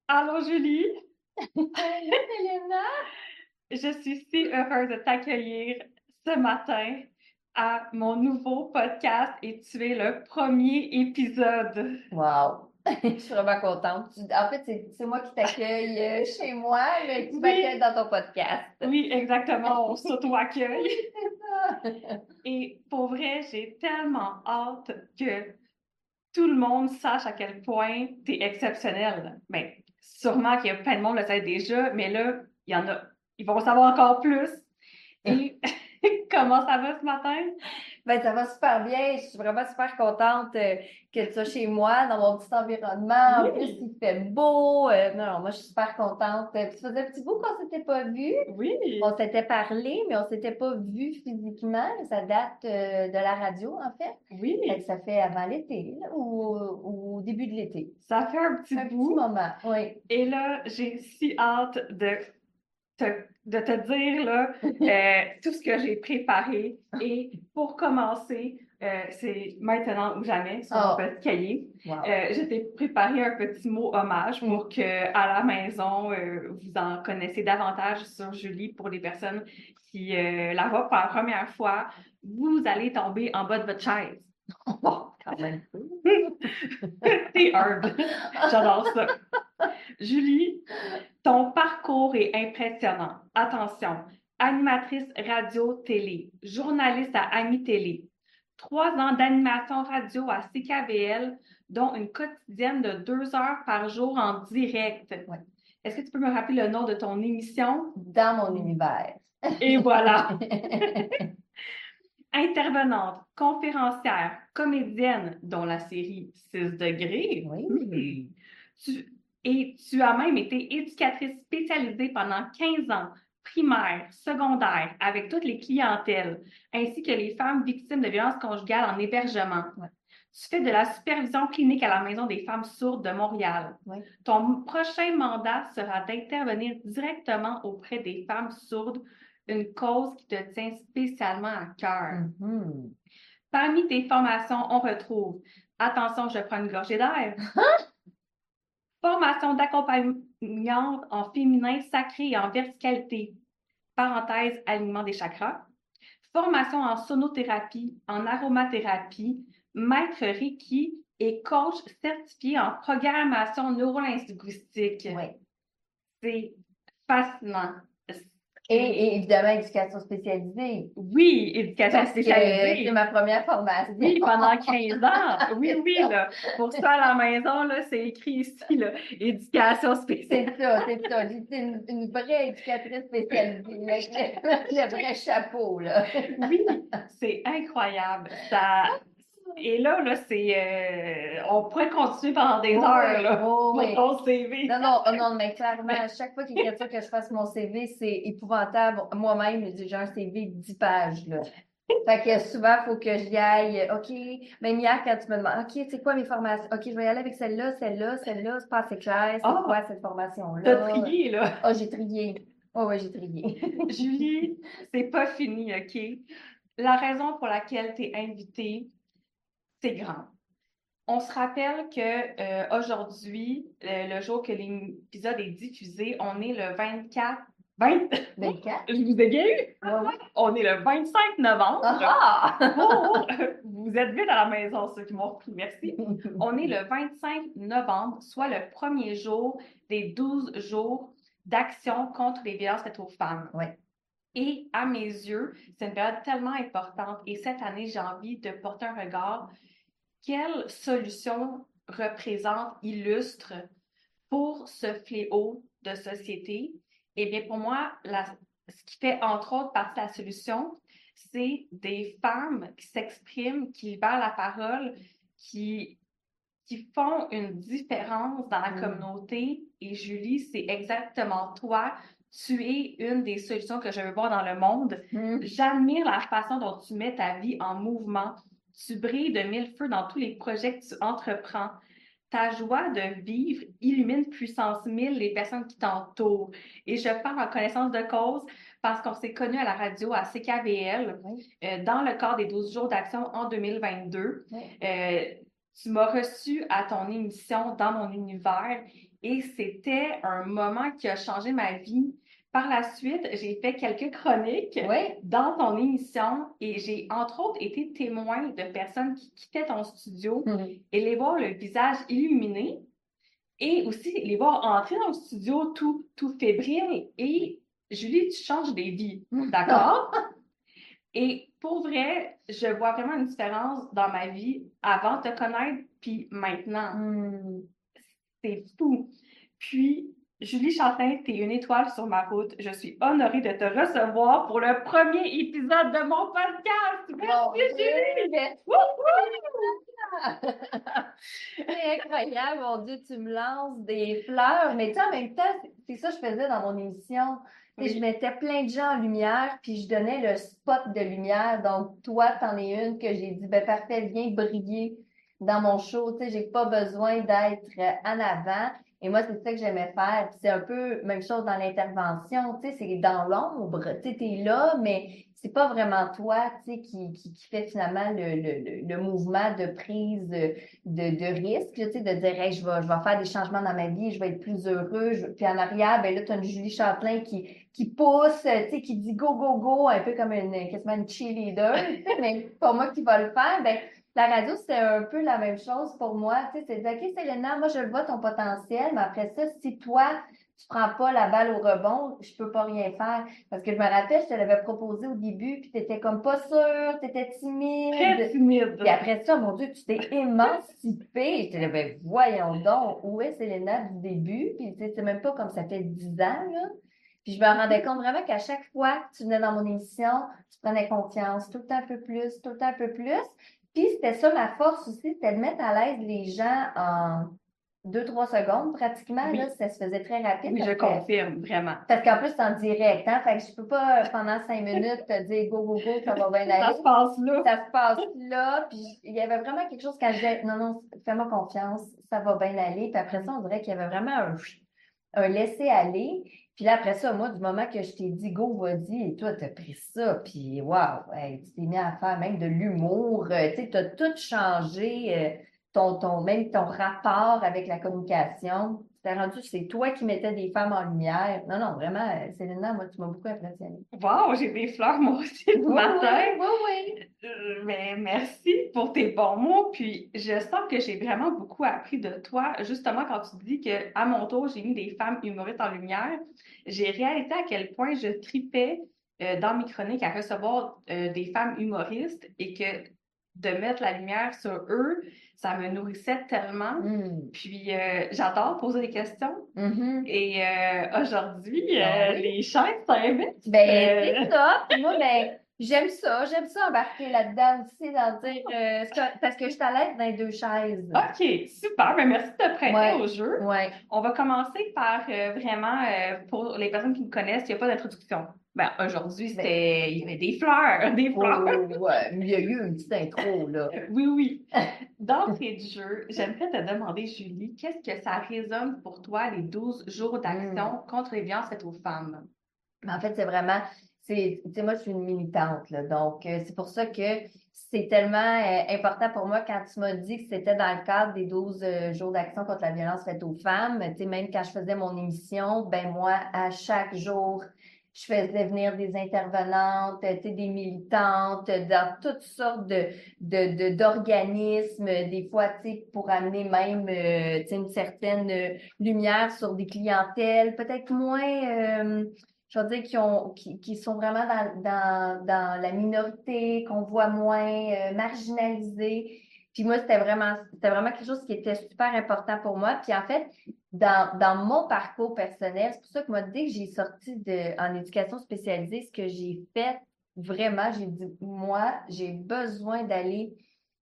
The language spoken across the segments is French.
Allô Julie, Salut Selena! je suis si heureuse de t'accueillir ce matin à mon nouveau podcast et tu es le premier épisode. Wow! Je suis vraiment contente. En fait, c'est moi qui t'accueille chez moi, mais tu m'accueilles Oui, dans ton podcast. oui, exactement, on s'auto-accueille. Oui, c'est ça! Et pour vrai, j'ai tellement hâte que tout le monde sache à quel point tu es exceptionnel. Mais sûrement qu'il y a plein de monde le sait déjà, mais là, il y en a, ils vont savoir encore plus. Et comment ça va ce matin? Ben, ça va super bien. Je suis vraiment super contente que tu sois chez moi, dans mon petit environnement. En plus, Oui, il fait beau. Non, moi, je suis super contente. Puis, ça faisait un petit bout qu'on s'était pas vu. oui, On s'était parlé, mais on s'était pas vu physiquement. Ça date de la radio, en fait. Fait que oui. ça fait avant l'été, là, ou au début de l'été. Ça fait un petit Un petit bout. moment, oui. Et là, j'ai si hâte te, de te dire là, tout ce que j'ai préparé. Et pour commencer, c'est maintenant ou jamais sur mon Oh, petit cahier. wow. Je t'ai préparé un petit mot hommage Mm. pour que à la maison, vous en connaissez davantage sur Julie pour les personnes qui la voient pour la première fois. Vous allez tomber en bas de votre chaise. Bon, quand même. C'est hard. J'adore ça. Julie, ton parcours est impressionnant. Attention, animatrice radio-télé, journaliste à Ami Télé, 3 ans d'animation radio à CKVL, dont une quotidienne de 2 heures par jour en direct. Ouais. Est-ce que tu peux me rappeler le nom de ton émission? Dans mon univers. Et voilà. Intervenante, conférencière, comédienne, dont la série 6 degrés. Oui. Tu, et tu as même été éducatrice spécialisée pendant 15 ans, primaire, secondaire, avec toutes les clientèles, ainsi que les femmes victimes de violences conjugales en hébergement. Ouais. Tu fais de la supervision clinique à la Maison des femmes sourdes de Montréal. Oui. Ton prochain mandat sera d'intervenir directement auprès des femmes sourdes, une cause qui te tient spécialement à cœur. Mhm. Parmi tes formations, on retrouve, attention, je prends une gorgée d'air, formation d'accompagnante en féminin sacré et en verticalité, parenthèse, alignement des chakras, formation en sonothérapie, en aromathérapie, maître Reiki et coach certifié en programmation neurolinguistique. Oui. C'est fascinant. Et évidemment, éducation spécialisée. Oui, éducation Parce que c'est spécialisée. ma première formation. Oui, pendant 15 ans. Oui, oui, là. Pour ça, à la maison, là, c'est écrit ici, là, éducation spéciale. C'est ça, c'est ça. C'est une vraie éducatrice spécialisée. Le vrai chapeau, là. Oui, c'est incroyable. Ça... Et là, on pourrait continuer pendant des Oui, heures, oui, là, oui, pour oui. ton CV. Non, non, oh non, mais clairement, à Mais, chaque fois qu'il y a quelqu'un que je fasse mon CV, c'est épouvantable. Moi-même, j'ai un CV de 10 pages, là. Fait que souvent, il faut que j'y aille. OK, même hier, quand tu me demandes, OK, c'est quoi mes formations? OK, je vais y aller avec celle-là, celle-là, celle-là, c'est pas assez clair, c'est ah, quoi cette t'as formation-là? trié, là. Oh, j'ai trié. Oh, ouais, j'ai trié. Julie, c'est pas fini, OK? La raison pour laquelle tu es invitée, c'est grand. On se rappelle que aujourd'hui, le jour que l'épisode est diffusé, on est le 24, 20, 24? je vous ai Ouais, ouais. on est le 25 novembre. Ah Oh, ah! vous êtes vite à la maison, ceux qui m'ont repris, merci. On est le 25 novembre, soit le premier jour des 12 jours d'action contre les violences faites aux femmes. Ouais. Et à mes yeux, c'est une période tellement importante. Et cette année, j'ai envie de porter un regard. Quelle solution représente, illustre pour ce fléau de société? Eh bien, pour moi, ce qui fait entre autres partie de la solution, c'est des femmes qui s'expriment, qui libèrent la parole, qui, qui font une différence dans la Mm. communauté. Et Julie, c'est exactement toi. Tu es une des solutions que je veux voir dans le monde. Mm. J'admire la façon dont tu mets ta vie en mouvement. Tu brilles de mille feux dans tous les projets que tu entreprends. Ta joie de vivre illumine puissance 1000 les personnes qui t'entourent. Et je parle en connaissance de cause parce qu'on s'est connus à la radio à CKVL Oui. dans le cadre des 12 jours d'action en 2022. Oui. Tu m'as reçu à ton émission dans mon univers et c'était un moment qui a changé ma vie. Par la suite, j'ai fait quelques chroniques Oui. dans ton émission et j'ai entre autres été témoin de personnes qui quittaient ton studio et les voir le visage illuminé et aussi les voir entrer dans le studio tout fébrile. Et Julie, tu changes des vies, d'accord? Et pour vrai, je vois vraiment une différence dans ma vie avant de te connaître, puis maintenant. C'est fou. Puis, Julie Chantin, t'es une étoile sur ma route. Je suis honorée de te recevoir pour le premier épisode de mon podcast. Merci, Julie! Merci. Wouhou! C'est incroyable, mon Dieu, tu me lances des fleurs. Mais tu sais, en même temps, c'est ça que je faisais dans mon émission. Tu sais, Oui. je mettais plein de gens en lumière, puis je donnais le spot de lumière. Donc, toi, t'en es une que j'ai dit, ben parfait, viens briller dans mon show. Tu sais, j'ai pas besoin d'être en avant. Et moi, c'est ça que j'aimais faire. Puis c'est un peu même chose dans l'intervention. Tu sais, c'est dans l'ombre. Tu sais, t'es là, mais c'est pas vraiment toi, tu sais, qui fait finalement le mouvement de prise de risque, tu sais, de dire, hey, je vais faire des changements dans ma vie, je vais être plus heureux. Puis en arrière, ben là, tu as une Julie Châtelain qui pousse, tu sais, qui dit go, go, go, un peu comme quasiment une cheerleader, tu sais, mais pas moi qui va le faire. Ben, la radio, c'était un peu la même chose pour moi. Tu sais, c'est de dire, OK, Selena, moi, je le vois ton potentiel, mais après ça, si toi, tu prends pas la balle au rebond, je peux pas rien faire. Parce que je me rappelle, je te l'avais proposé au début, puis tu étais comme pas sûre, tu étais Très timide. timide. Puis après ça, mon Dieu, tu t'es émancipée. Je te ben, voyons donc, où est Selena du début? Puis tu sais, c'est même pas comme ça fait 10 ans, là. Puis je me rendais compte vraiment qu'à chaque fois que tu venais dans mon émission, tu prenais confiance, tout le temps un peu plus, tout le temps un peu plus. Puis c'était ça ma force aussi, c'était de mettre à l'aise les gens en 2, 3 secondes pratiquement. Oui. Là, ça se faisait très rapide. Oui, je confirme, vraiment. Parce qu'en plus, c'est en direct, hein? Fait que je peux pas, pendant 5 minutes, te dire go, go, go, ça va bien Ça aller. se passe là. Ça se passe là. Puis il y avait vraiment quelque chose quand je disais, non, non, fais-moi confiance, ça va bien aller. Puis après ça, on dirait qu'il y avait vraiment un laisser-aller. Puis là, après ça, moi, du moment que je t'ai dit go, vas-y, et toi, t'as pris ça. Puis waouh, hey, tu t'es mis à faire même de l'humour. Tu sais, t'as tout changé. Même ton rapport avec la communication. C'était rendu, c'est toi qui mettais des femmes en lumière. Non, non, vraiment, Célina, moi, tu m'as beaucoup impressionnée. Wow, j'ai des fleurs moi aussi ce Oui, matin. oui, oui, Mais merci pour tes bons mots. Puis je sens que j'ai vraiment beaucoup appris de toi. Justement, quand tu dis que à mon tour, j'ai mis des femmes humoristes en lumière, j'ai réalisé à quel point je tripais dans mes chroniques à recevoir des femmes humoristes et que de mettre la lumière sur eux, ça me nourrissait tellement. oui. Puis j'adore poser des questions. Mhm. Et aujourd'hui, Ah oui. les chaises s'invitent. Ben, c'est ça. Puis moi, ben, j'aime ça embarquer là-dedans aussi, dans dire, parce que je suis à l'aise dans les deux chaises. OK, super. Ben, merci de te prêter Ouais, au jeu. ouais. On va commencer par vraiment, pour les personnes qui me connaissent, il n'y a pas d'introduction. Ben, aujourd'hui, il y avait des fleurs, des fleurs. Ouais, mais il y a eu une petite intro, là. Oui, oui. D'entrée de jeu, j'aimerais te demander, Julie, qu'est-ce que ça résonne pour toi, les 12 jours d'action contre les violences faites aux femmes? Mais en fait, c'est vraiment, tu sais, moi, je suis une militante, là, donc c'est pour ça que c'est tellement important pour moi quand tu m'as dit que c'était dans le cadre des 12 jours d'action contre la violence faite aux femmes. Tu sais, même quand je faisais mon émission, ben moi, à chaque jour, je faisais venir des intervenantes, tu sais, des militantes dans toutes sortes d'organismes, des fois, tu sais, pour amener même, tu sais, une certaine lumière sur des clientèles, peut-être moins je veux dire, qui sont vraiment dans la minorité, qu'on voit moins marginalisés. Puis moi, c'était vraiment quelque chose qui était super important pour moi. Puis en fait, dans mon parcours personnel, c'est pour ça que moi, dès que j'ai sorti en éducation spécialisée, ce que j'ai fait vraiment, j'ai dit, moi, j'ai besoin d'aller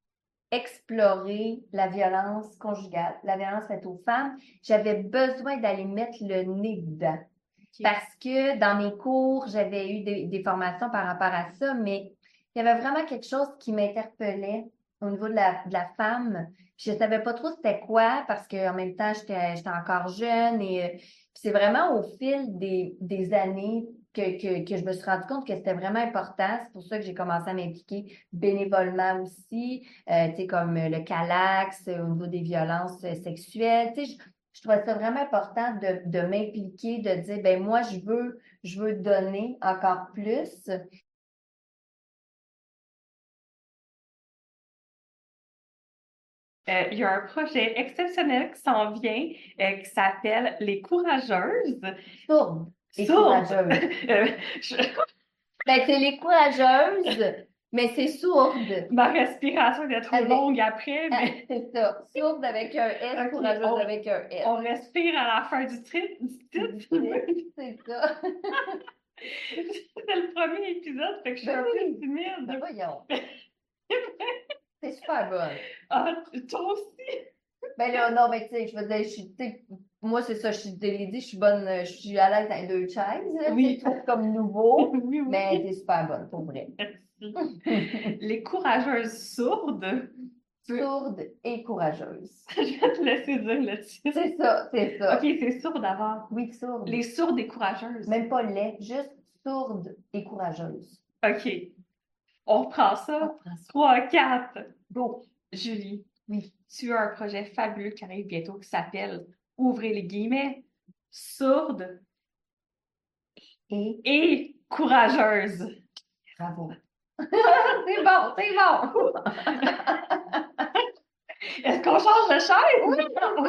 explorer la violence conjugale, la violence faite aux femmes. J'avais besoin d'aller mettre le nez dedans. Parce que dans mes cours, j'avais eu des formations par rapport à ça, mais il y avait vraiment quelque chose qui m'interpellait au niveau de la femme. Puis je savais pas trop c'était quoi parce qu'en même temps, j'étais encore jeune et c'est vraiment au fil des années que je me suis rendu compte que c'était vraiment important. C'est pour ça que j'ai commencé à m'impliquer bénévolement aussi, tu sais, comme le Calax, au niveau des violences sexuelles. Tu sais, je trouvais ça vraiment important de m'impliquer, de dire, ben moi, je veux donner encore plus. Il y a un projet exceptionnel qui s'en vient, qui s'appelle Les Courageuses. Sourde et Sourdes. courageuse. Je- Ben, c'est les courageuses, mais c'est sourde. Ma respiration est trop Avec, longue après, mais c'est ça. Sourde avec un S, OK, courageuse avec un S. on respire à la fin du titre. C'est ça. C'est le premier épisode, fait que je suis Ben un peu oui. timide. Ben voyons. C'est super bonne. Ah, toi aussi? Ben là, non, mais tu sais, je veux dire, tu sais, moi, c'est ça, je te l'ai dit, je suis bonne, je suis à l'aise dans les deux chaises, là, Oui. tu sais, comme nouveau, Oui, oui. mais t'es super bonne, pour vrai. Merci. Les courageuses sourdes. Sourde et courageuse. Je vais te laisser dire le titre. C'est ça, c'est ça. OK, c'est sourd d'abord. Oui, sourde. Les sourdes et courageuses. Même pas laid, juste sourde et courageuse. OK. On reprend On ça. prend ça. 3, 4. Go. Julie, Oui. tu as un projet fabuleux qui arrive bientôt qui s'appelle, ouvrez les guillemets, sourde et courageuse. Bravo. C'est bon, c'est bon. Est-ce qu'on change de chaise? Oui,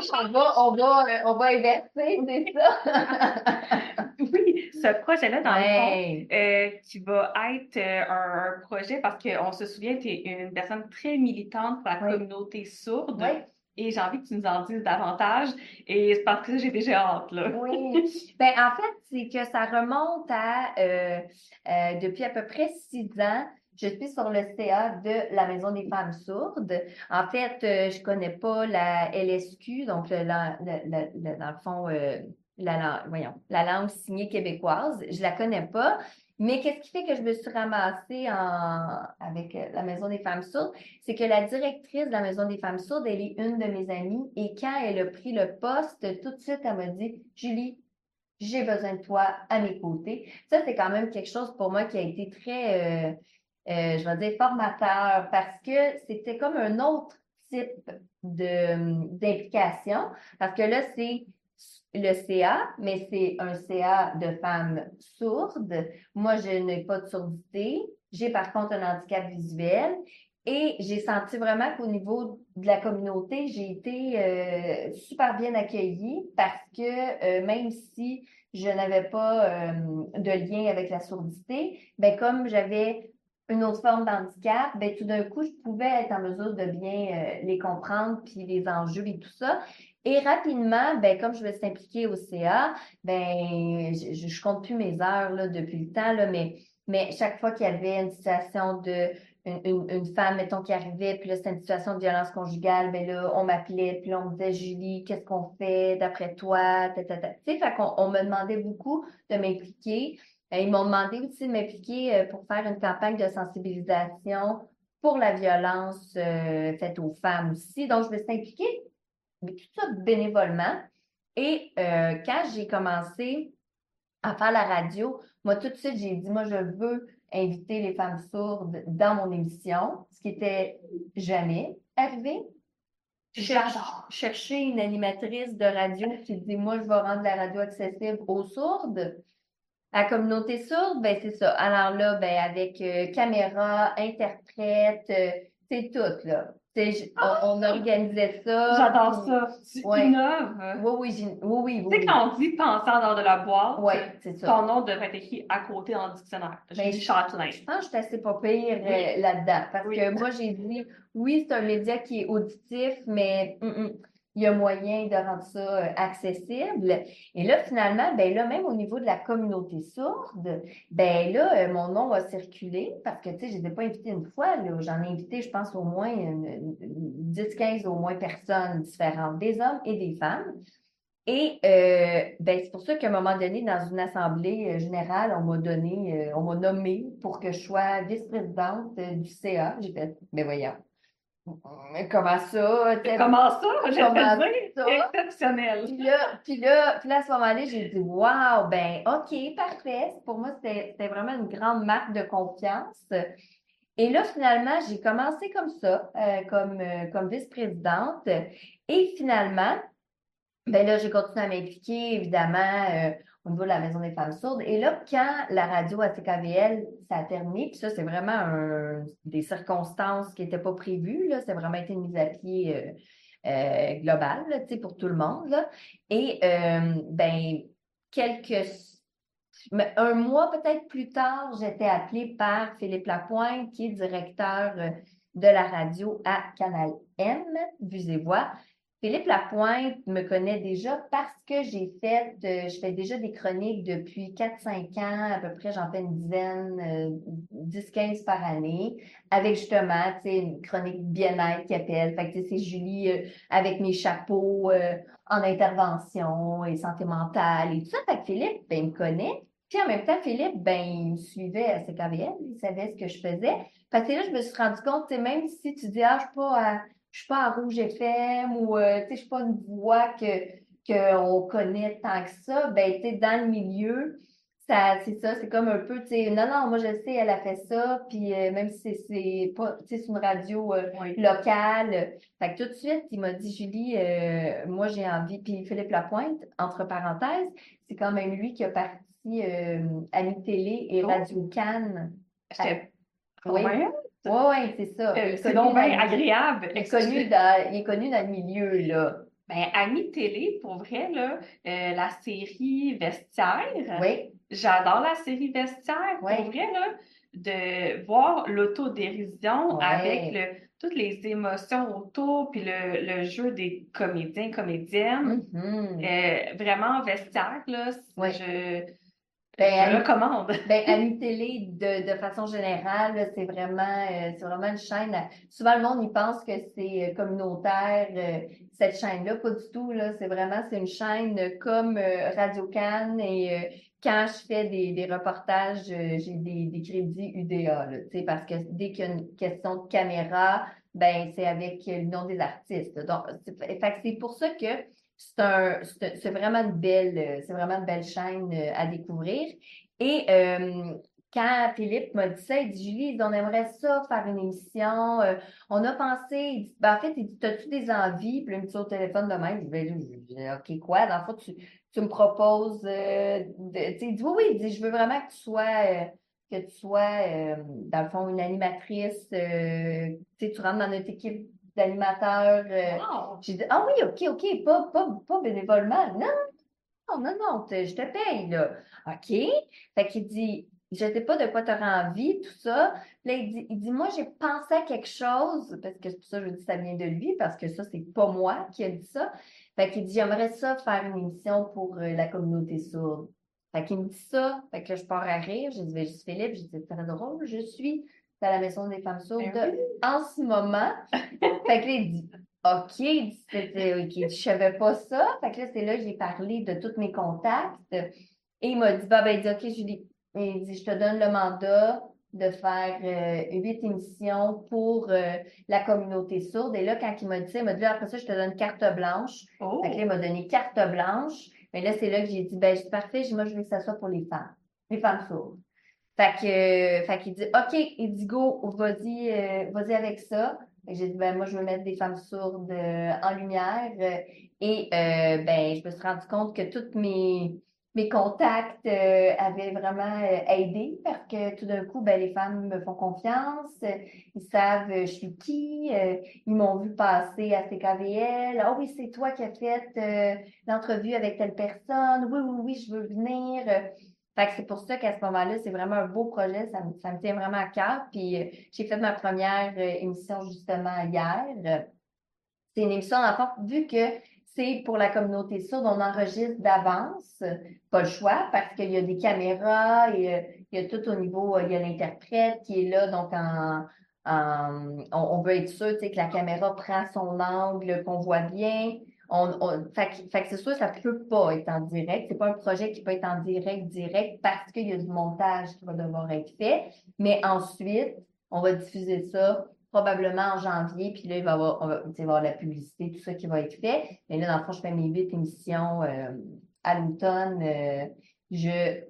on va inverser, c'est ça. Oui, ce projet-là, dans le Ouais. fond, qui va être un projet, parce qu'on se souvient, tu es une personne très militante pour la Oui. communauté sourde. Oui. Et j'ai envie que tu nous en dises davantage. Et c'est parce que j'ai déjà hâte, là. Oui. Ben, en fait, c'est que ça remonte à depuis à peu près 6 ans. Je suis sur le CA de la Maison des femmes sourdes. En fait, je connais pas la LSQ, donc dans le fond, la langue signée québécoise. Je la connais pas. Mais qu'est-ce qui fait que je me suis ramassée avec la Maison des femmes sourdes? C'est que la directrice de la Maison des femmes sourdes, elle est une de mes amies. Et quand elle a pris le poste, tout de suite, elle m'a dit, Julie, j'ai besoin de toi à mes côtés. Ça, c'est quand même quelque chose pour moi qui a été très, je vais dire, formateur parce que c'était comme un autre type d'implication. Parce que là, c'est le CA, mais c'est un CA de femmes sourdes. Moi, je n'ai pas de surdité. J'ai par contre un handicap visuel. Et j'ai senti vraiment qu'au niveau de la communauté, j'ai été super bien accueillie parce que même si je n'avais pas de lien avec la surdité, ben comme j'avais une autre forme d'handicap, ben tout d'un coup, je pouvais être en mesure de bien les comprendre, puis les enjeux et tout ça. Et rapidement, ben comme je me suis impliquée au CA, ben je compte plus mes heures là, depuis le temps, là, mais chaque fois qu'il y avait une situation de une femme, mettons, qui arrivait, puis là, c'était une situation de violence conjugale, ben là, on m'appelait, puis là, on me disait, Julie, qu'est-ce qu'on fait d'après toi? Tu sais, fait qu'on on me demandait beaucoup de m'impliquer. Ils m'ont demandé aussi de m'impliquer pour faire une campagne de sensibilisation pour la violence faite aux femmes aussi. Donc, je me suis impliquée, mais tout ça bénévolement. Et quand j'ai commencé à faire la radio, moi, tout de suite, j'ai dit, moi, je veux inviter les femmes sourdes dans mon émission, ce qui était jamais arrivé. Chercher une animatrice de radio qui dit, moi, je vais rendre la radio accessible aux sourdes. À la communauté sourde, ben c'est ça. Alors là, ben avec caméra, interprète, c'est tout, là. On organisait ça. J'adore ça. Tu Ouais. innoves. Oui. Tu sais, quand on dit penser en dehors de la boîte, c'est ça. ton nom devrait être écrit à côté dans le dictionnaire. Julie Châtelain. Je pense que je suis assez pas pire là-dedans. Parce que moi, j'ai dit, oui, c'est un média qui est auditif, mais il y a moyen de rendre ça accessible. Et là, finalement, ben là, même au niveau de la communauté sourde, ben là, mon nom a circulé parce que, tu sais, je ne les ai pas invités une fois, là. J'en ai invité, je pense, au moins 10-15 au moins personnes différentes, des hommes et des femmes. Et ben, c'est pour ça qu'à un moment donné, dans une assemblée générale, on m'a nommé pour que je sois vice-présidente du CA. J'ai fait, mais voyons. Comment ça? Comment ça? Je vais Comment te dire, ça? exceptionnel. Puis là, à ce moment-là, j'ai dit, waouh, ben, OK, parfait. Pour moi, c'était vraiment une grande marque de confiance. Et là, finalement, j'ai commencé comme ça, comme vice-présidente. Et finalement, ben là, j'ai continué à m'impliquer, évidemment, au niveau de la Maison des femmes sourdes. Et là, quand la radio à CKVL, ça a terminé, puis ça, c'est vraiment des circonstances qui n'étaient pas prévues, là. Ça a vraiment été une mise à pied globale, là, tu sais, pour tout le monde, là. Et, ben, un mois peut-être plus tard, j'étais appelée par Philippe Lapointe, qui est directeur de la radio à Canal M, Vues et Voix. Philippe Lapointe me connaît déjà parce que je fais déjà des chroniques depuis 4-5 ans, à peu près, j'en fais une dizaine, 10-15 par année, avec justement, tu sais, une chronique bien-être qui appelle. Fait que, tu sais, c'est Julie avec mes chapeaux en intervention et santé mentale et tout ça. Fait que Philippe, ben, il me connaît. Puis en même temps, Philippe, ben, il me suivait à CKVL, il savait ce que je faisais. Fait que là, je me suis rendu compte, tu sais, même si tu dis, ah, je suis pas à Rouge FM ou, tu sais, je suis pas une voix qu'on connaît tant que ça, ben, tu sais, dans le milieu, c'est ça, c'est comme un peu, tu sais, non, non, moi, je sais, elle a fait ça, puis même si c'est pas, tu sais, c'est une radio Oui. locale. Fait que tout de suite, il m'a dit, Julie, moi, j'ai envie, puis Philippe Lapointe, entre parenthèses, c'est quand même lui qui a parti Annie Télé et Oh, Radio Cannes. j'étais Oui, ouais. oui, oui, c'est ça. Il est C'est connu donc dans bien agréable. il est connu dans le milieu, là. Ben, Amis Télé, pour vrai, là, la série Vestiaire, Oui, j'adore la série Vestiaire. Pour oui, vrai, là, de voir l'autodérision avec oui. toutes les émotions autour, puis le jeu des comédiens, comédiennes, Mhm. vraiment Vestiaire, là, Oui. je Ben, recommande. Ami Télé, de façon générale, là, c'est vraiment une chaîne. Souvent, le monde, il pense que c'est communautaire, cette chaîne-là. Pas du tout, là. C'est une chaîne comme Radio Cannes et quand je fais des reportages, j'ai des crédits UDA, là, tu sais, parce que dès qu'il y a une question de caméra, ben, c'est avec le nom des artistes. Donc, fait que c'est pour ça que c'est vraiment une belle chaîne à découvrir. Et quand Philippe m'a dit ça, il dit, Julie, on aimerait ça faire une émission. On a pensé, il dit, ben, en fait, il dit, t'as-tu des envies? Puis là, il me dit au téléphone de même, je dis, OK, quoi? Dans le fond, tu me proposes, tu sais, il dit, oui, oui, il dit, je veux vraiment que tu sois, dans le fond, une animatrice, tu sais, tu rentres dans notre équipe d'animateurs. Wow! J'ai dit, ah oui, OK, OK, pas bénévolement. Non, non, non, non, je te paye, là. OK. Fait qu'il dit, je sais pas de quoi tu auras envie, tout ça. Là, il dit, moi, j'ai pensé à quelque chose, parce que c'est pour ça que je dis que ça vient de lui, parce que ça, c'est pas moi qui a dit ça. Fait qu'il dit, j'aimerais ça faire une émission pour la communauté sourde. Fait qu'il me dit ça. Fait que là, je pars à rire. J'ai dit, ben, juste Philippe, j'ai dit, c'est très drôle, je suis à la Maison des femmes sourdes Ben oui. en ce moment. Fait que là, il dit, OK, OK, je savais pas ça. Fait que là, c'est là que j'ai parlé de tous mes contacts. Et il m'a dit, bah, ben, il dit, OK, Julie, il dit, je te donne le mandat de faire 8 émissions pour la communauté sourde. Et là, quand il m'a dit ça, il m'a dit, après ça, je te donne carte blanche. Fait que là, il Oh! m'a donné carte blanche. Mais là, c'est là que j'ai dit, ben, je suis parfait, moi, je veux que ça soit pour les femmes sourdes. Fait qu'il dit, OK, il dit, go, vas-y avec ça. Fait que j'ai dit, ben, moi, je veux mettre des femmes sourdes en lumière. Ben, je me suis rendu compte que tous mes contacts avaient vraiment aidé parce que tout d'un coup, ben, les femmes me font confiance. Ils savent je suis qui. Ils m'ont vu passer à CKVL. Ah oui, c'est toi qui as fait l'entrevue avec telle personne. Oui, oui, oui, je veux venir. Fait que c'est pour ça qu'à ce moment-là, c'est vraiment un beau projet, ça me tient vraiment à cœur. Puis j'ai fait ma première émission justement hier. C'est une émission, en fait, vu que c'est pour la communauté sourde, on enregistre d'avance, pas le choix, parce qu'il y a des caméras et il y a tout au niveau, il y a l'interprète qui est là, donc on veut être sûr, tu sais, que la caméra prend son angle, qu'on voit bien. Fait que c'est sûr, ça peut pas être en direct. C'est pas un projet qui peut être en direct parce qu'il y a du montage qui va devoir être fait. Mais ensuite, on va diffuser ça probablement en janvier, puis là, il va y avoir, il va y avoir la publicité, tout ça qui va être fait. Mais là, dans le fond, je fais mes 8 émissions à l'automne. Je,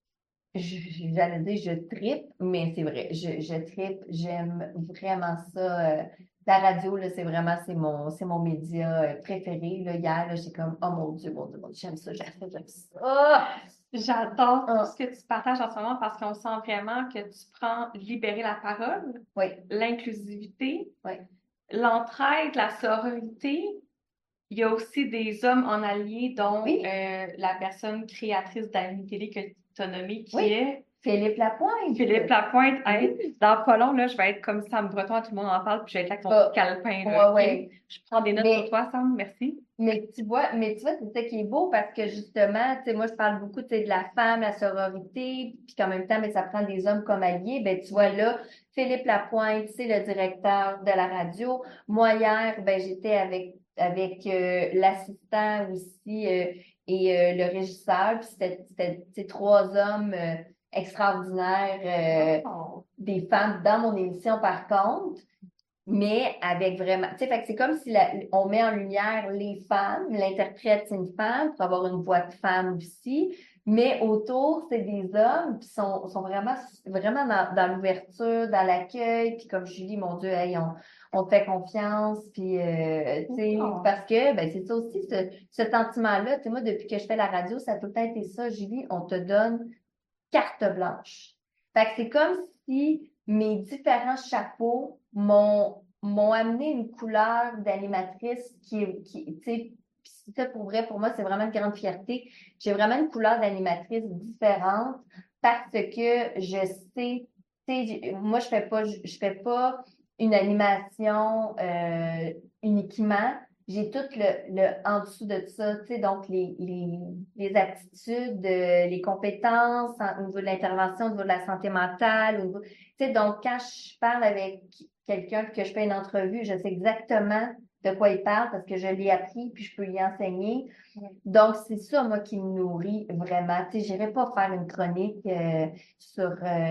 j'allais dire je trippe, mais c'est vrai, je trippe, j'aime vraiment ça. La radio, là, c'est mon média préféré. Là, hier, là, j'étais comme, oh mon Dieu, mon Dieu, mon Dieu, j'aime ça. Ah! J'adore tout Ah! ce que tu partages en ce moment parce qu'on sent vraiment que tu prends libérer la parole, Oui, l'inclusivité, oui, l'entraide, la sororité. Il y a aussi des hommes en alliés, dont oui, la personne créatrice d'Annie Télé que tu as nommée, qui oui. est Philippe Lapointe. Philippe Lapointe. Hey, Oui. dans pas long, là, je vais être comme Sam Breton, tout le monde en parle, puis je vais être là avec mon Ah, petit calepin, là, ouais, OK? ouais. Je prends des notes pour Mais toi, Sam, merci. Mais tu vois, c'est ça qui est beau parce que justement, tu sais, moi, je parle beaucoup, tu sais, de la femme, la sororité, puis qu'en même temps, mais ça prend des hommes comme alliés. Ben, tu vois, là, Philippe Lapointe, c'est le directeur de la radio. Moi, hier, ben, j'étais avec l'assistant aussi et le régisseur, puis c'était tu sais, 3 hommes extraordinaires, Oh. des femmes dans mon émission, par contre. Mais avec vraiment, tu sais, fait que c'est comme si on met en lumière les femmes, l'interprète c'est une femme pour avoir une voix de femme aussi, mais autour c'est des hommes qui sont vraiment, vraiment dans l'ouverture, dans l'accueil, puis comme Julie, mon Dieu, hey, on te fait confiance, puis tu sais, Oh. parce que ben c'est ça aussi, ce sentiment-là, tu sais, moi depuis que je fais la radio, ça a tout le temps été ça, Julie, on te donne carte blanche. Fait que c'est comme si mes différents chapeaux m'ont amené une couleur d'animatrice tu sais, pis ça pour vrai, pour moi, c'est vraiment une grande fierté. J'ai vraiment une couleur d'animatrice différente parce que je sais, tu sais, moi, je fais pas une animation uniquement. J'ai tout le en dessous de ça, tu sais, donc les aptitudes, les compétences au niveau de l'intervention, au niveau de la santé mentale, tu sais, donc quand je parle avec quelqu'un que je fais une entrevue, je sais exactement de quoi il parle parce que je l'ai appris puis je peux lui enseigner. Donc, c'est ça, moi, qui me nourrit vraiment. Tu sais, j'irai pas faire une chronique sur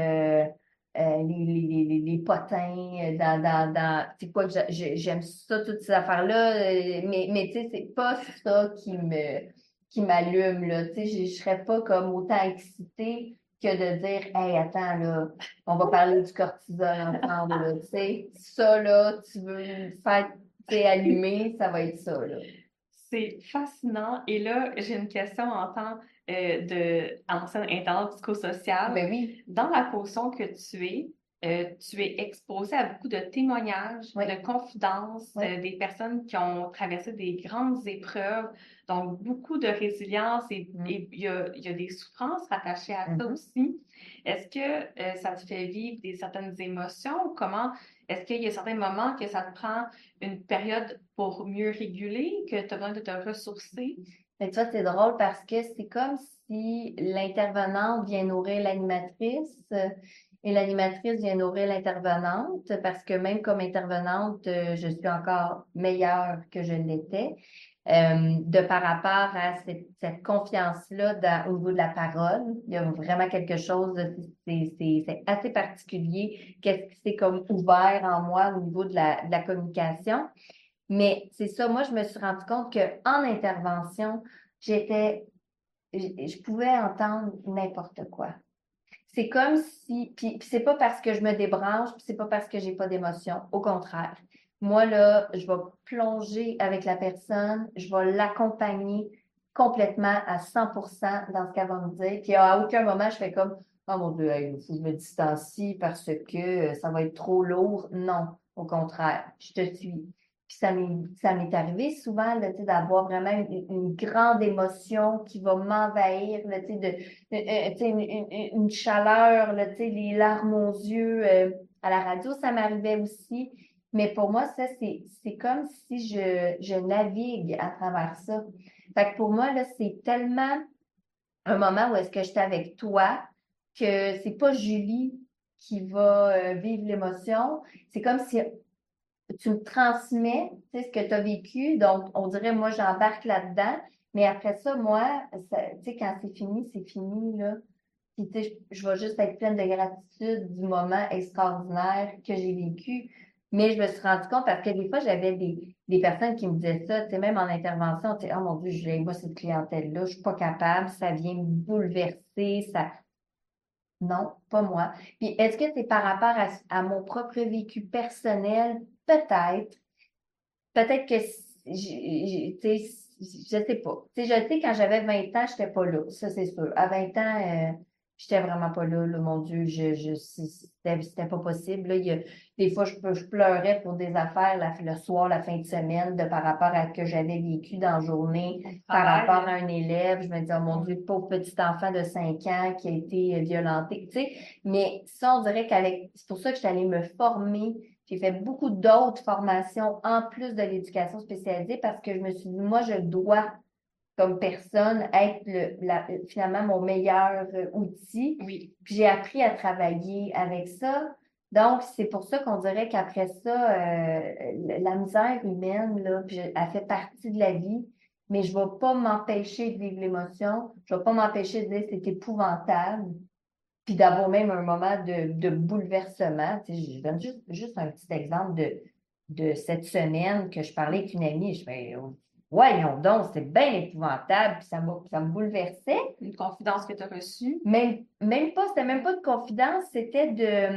les potins c'est quoi que j'aime ça, toutes ces affaires-là, mais tu sais, c'est pas ça qui m'allume, là. Tu sais, je serais pas comme autant excitée que de dire, hey, attends, là, on va parler du cortisol ensemble, là. Tu sais, ça, là, tu veux me faire, tu sais, allumer, ça va être ça, là. C'est fascinant. Et là, j'ai une question en tant d'ancienne interne psychosociale. Ben oui, Dans la position que tu es exposée à beaucoup de témoignages, oui, de confidences, oui. des personnes qui ont traversé des grandes épreuves, donc beaucoup de résilience et il y a des souffrances rattachées à ça Mhm. aussi. Est-ce que ça te fait vivre certaines émotions? Comment, est-ce qu'il y a certains moments que ça te prend une période pour mieux réguler, que tu as besoin de te ressourcer? Mais tu vois, c'est drôle parce que c'est comme si l'intervenante vient nourrir l'animatrice et l'animatrice vient nourrir l'intervenante parce que même comme intervenante, je suis encore meilleure que je l'étais. De par rapport à cette confiance-là au niveau de la parole, il y a vraiment quelque chose, c'est assez particulier, qu'est-ce qui s'est comme ouvert en moi au niveau de la communication. Mais c'est ça, moi, je me suis rendu compte qu'en intervention, je pouvais entendre n'importe quoi. C'est comme si, puis c'est pas parce que je me débranche, puis c'est pas parce que j'ai pas d'émotion. Au contraire. Moi, là, je vais plonger avec la personne, je vais l'accompagner complètement à 100% dans ce qu'elle va me dire. Puis à aucun moment, je fais comme, oh mon Dieu, hey, il faut que je me distancie parce que ça va être trop lourd. Non, au contraire, je te suis. Puis ça m'est arrivé souvent là, tu sais, d'avoir vraiment une grande émotion qui va m'envahir, là, tu sais, tu sais, une chaleur, là, tu sais, les larmes aux yeux. À la radio, ça m'arrivait aussi. Mais pour moi, ça, c'est comme si je navigue à travers ça. Fait que pour moi, là, c'est tellement un moment où est-ce que j'étais avec toi que c'est pas Julie qui va vivre l'émotion. C'est comme si tu me transmets, tu sais, ce que tu as vécu. Donc, on dirait, moi, j'embarque là-dedans. Mais après ça, moi, tu sais, quand c'est fini, là. Puis, tu sais, je vais juste être pleine de gratitude du moment extraordinaire que j'ai vécu. Mais je me suis rendu compte parce que des fois, j'avais des personnes qui me disaient ça, tu sais, même en intervention, tu sais, oh mon Dieu, moi, cette clientèle-là, je suis pas capable, ça vient me bouleverser, ça. Non, pas moi. Puis, est-ce que c'est par rapport à mon propre vécu personnel? Peut-être. Peut-être que, tu sais, je sais pas. Tu sais, je sais, quand j'avais 20 ans, j'étais pas là. Ça, c'est sûr. À 20 ans, j'étais vraiment pas là, mon Dieu. C'était pas possible. Là. Des fois, je pleurais pour des affaires le soir, la fin de semaine, par rapport à ce que j'avais vécu dans la journée, par rapport à un élève. Je me disais, oh mon Dieu, pauvre petit enfant de 5 ans qui a été violenté. Tu sais, mais ça, on dirait c'est pour ça que je suis allée me former. J'ai fait beaucoup d'autres formations en plus de l'éducation spécialisée parce que je me suis dit, moi, je dois, comme personne, être finalement mon meilleur outil. Oui. Puis j'ai appris à travailler avec ça. Donc, c'est pour ça qu'on dirait qu'après ça, la misère humaine, là, puis elle fait partie de la vie, mais je ne vais pas m'empêcher de vivre l'émotion. Je ne vais pas m'empêcher de dire c'est épouvantable. Puis d'avoir même un moment de bouleversement. Tu sais, je donne juste un petit exemple de cette semaine que je parlais avec une amie. Je fais, voyons donc, c'était bien épouvantable, puis ça me bouleversait. Une confidence que tu as reçue. Même pas, c'était même pas de confidence, c'était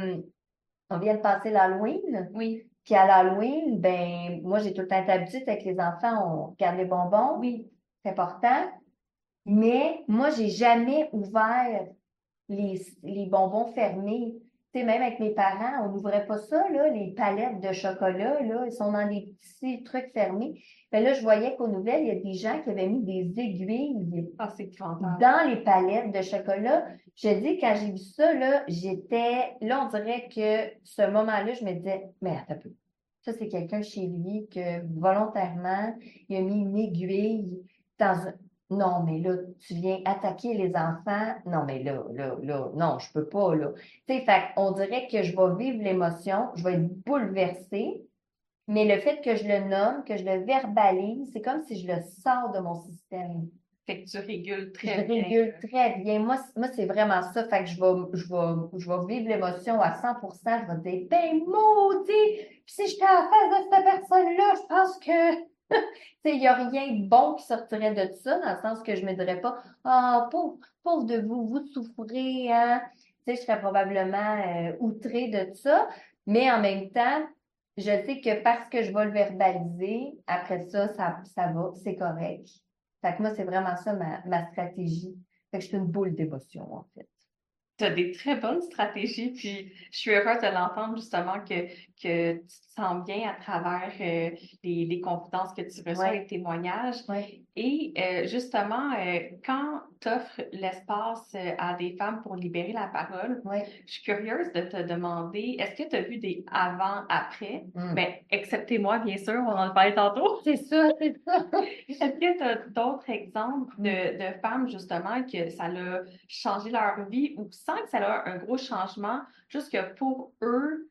on vient de passer l'Halloween. Oui. Puis à l'Halloween, ben, moi, j'ai tout le temps été habituée avec les enfants, on garde les bonbons. Oui. C'est important. Mais moi, j'ai jamais ouvert les bonbons fermés. Tu sais, même avec mes parents, on n'ouvrait pas ça, là, les palettes de chocolat, là, ils sont dans des petits trucs fermés. Mais là, je voyais qu'aux nouvelles, il y a des gens qui avaient mis des aiguilles Ah, c'est épouvantable. dans les palettes de chocolat. Je dis, quand j'ai vu ça, là, là, on dirait que ce moment-là, je me disais, mais attends un peu. Ça, c'est quelqu'un chez lui que volontairement, il a mis une aiguille dans un. Non, mais là, tu viens attaquer les enfants. Non, mais là, non, je peux pas, là. Tu sais, fait on dirait que je vais vivre l'émotion, je vais être bouleversée, mais le fait que je le nomme, que je le verbalise, c'est comme si je le sors de mon système. Fait que tu régules Je très bien. régule très bien. Moi, c'est vraiment ça. Fait que je vais vivre l'émotion à 100%. Je vais dire, ben, maudit! Puis si j'étais en face de cette personne-là, je pense que, tu sais, il n'y a rien de bon qui sortirait de ça, dans le sens que je me dirais pas, ah, pauvre de vous, vous souffrez, hein? Tu sais, je serais probablement outrée de ça. Mais en même temps, je sais que parce que je vais le verbaliser, après ça va, c'est correct. Fait que moi, c'est vraiment ça ma stratégie. Fait que je suis une boule d'émotion, en fait. Tu as des très bonnes stratégies, puis je suis heureuse de l'entendre justement que tu te sens bien à travers les confidences que tu reçois, Ouais. les témoignages. Ouais. Et justement, quand tu offres l'espace à des femmes pour libérer la parole, Ouais. je suis curieuse de te demander, est-ce que tu as vu des avant-après? Mm. Ben, exceptez-moi, bien sûr, on en parlait tantôt. C'est ça, c'est ça. Est-ce que tu as d'autres exemples de femmes, justement, que ça a changé leur vie ou sans que ça a un gros changement, juste que pour eux,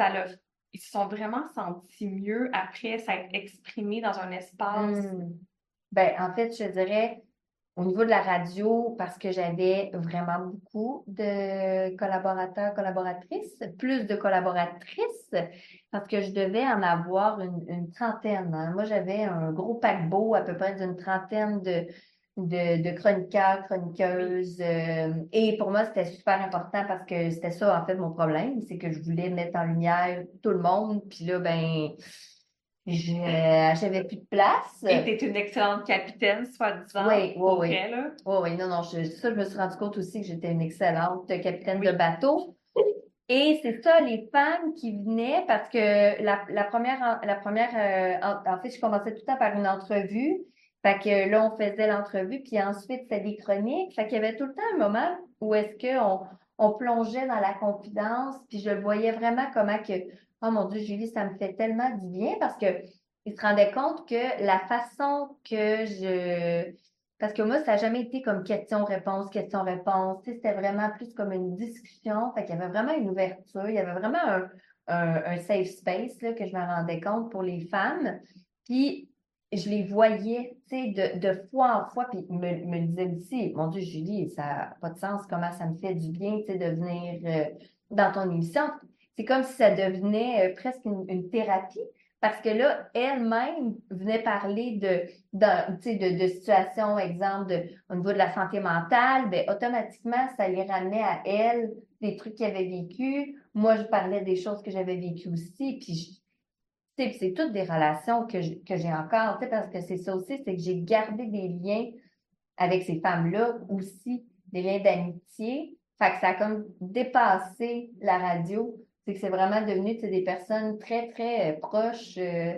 ils se sont vraiment sentis mieux après s'être exprimés dans un espace? Mm. Ben, en fait, je dirais, au niveau de la radio, parce que j'avais vraiment beaucoup de collaborateurs, collaboratrices, plus de collaboratrices, parce que je devais en avoir une trentaine, hein. Moi, j'avais un gros paquebot, à peu près d'une trentaine de chroniqueurs, chroniqueuses. Et pour moi, c'était super important parce que c'était ça, en fait, mon problème, c'est que je voulais mettre en lumière tout le monde. Puis là, ben, j'avais plus de place. Et tu es une excellente capitaine, soi-disant, Oui, oui, pour oui. vrai, là. Oui, oui, non, non, ça, je me suis rendu compte aussi que j'étais une excellente capitaine de Oui. bateau. Et c'est ça, les femmes qui venaient, parce que la première, en fait, je commençais tout le temps par une entrevue. Fait que là, on faisait l'entrevue, puis ensuite, c'était des chroniques. Fait qu'il y avait tout le temps un moment où est-ce qu'on plongeait dans la confidence, puis je le voyais vraiment comment que, oh mon Dieu, Julie, ça me fait tellement du bien, parce que ils se rendaient compte que la façon parce que moi, ça n'a jamais été comme question-réponse, question-réponse. Tu sais, c'était vraiment plus comme une discussion. Fait qu'il y avait vraiment une ouverture. Il y avait vraiment un safe space là, que je me rendais compte pour les femmes. Puis, je les voyais, tu sais, de fois en fois. Puis, ils me disaient aussi, mon Dieu, Julie, ça n'a pas de sens, comment ça me fait du bien, tu sais, de venir dans ton émission. c'est comme si ça devenait presque une thérapie. Parce que là, elle-même venait parler tu sais, de situations, exemple, au niveau de la santé mentale, ben, automatiquement, ça lui ramenait à elle des trucs qu'elle avait vécu. Moi, je parlais des choses que j'avais vécues aussi. Tu sais, c'est toutes des relations que j'ai encore, tu sais, parce que c'est ça aussi, c'est que j'ai gardé des liens avec ces femmes-là aussi, des liens d'amitié. Fait que ça a comme dépassé la radio. C'est que c'est vraiment devenu, tu sais, des personnes très, très proches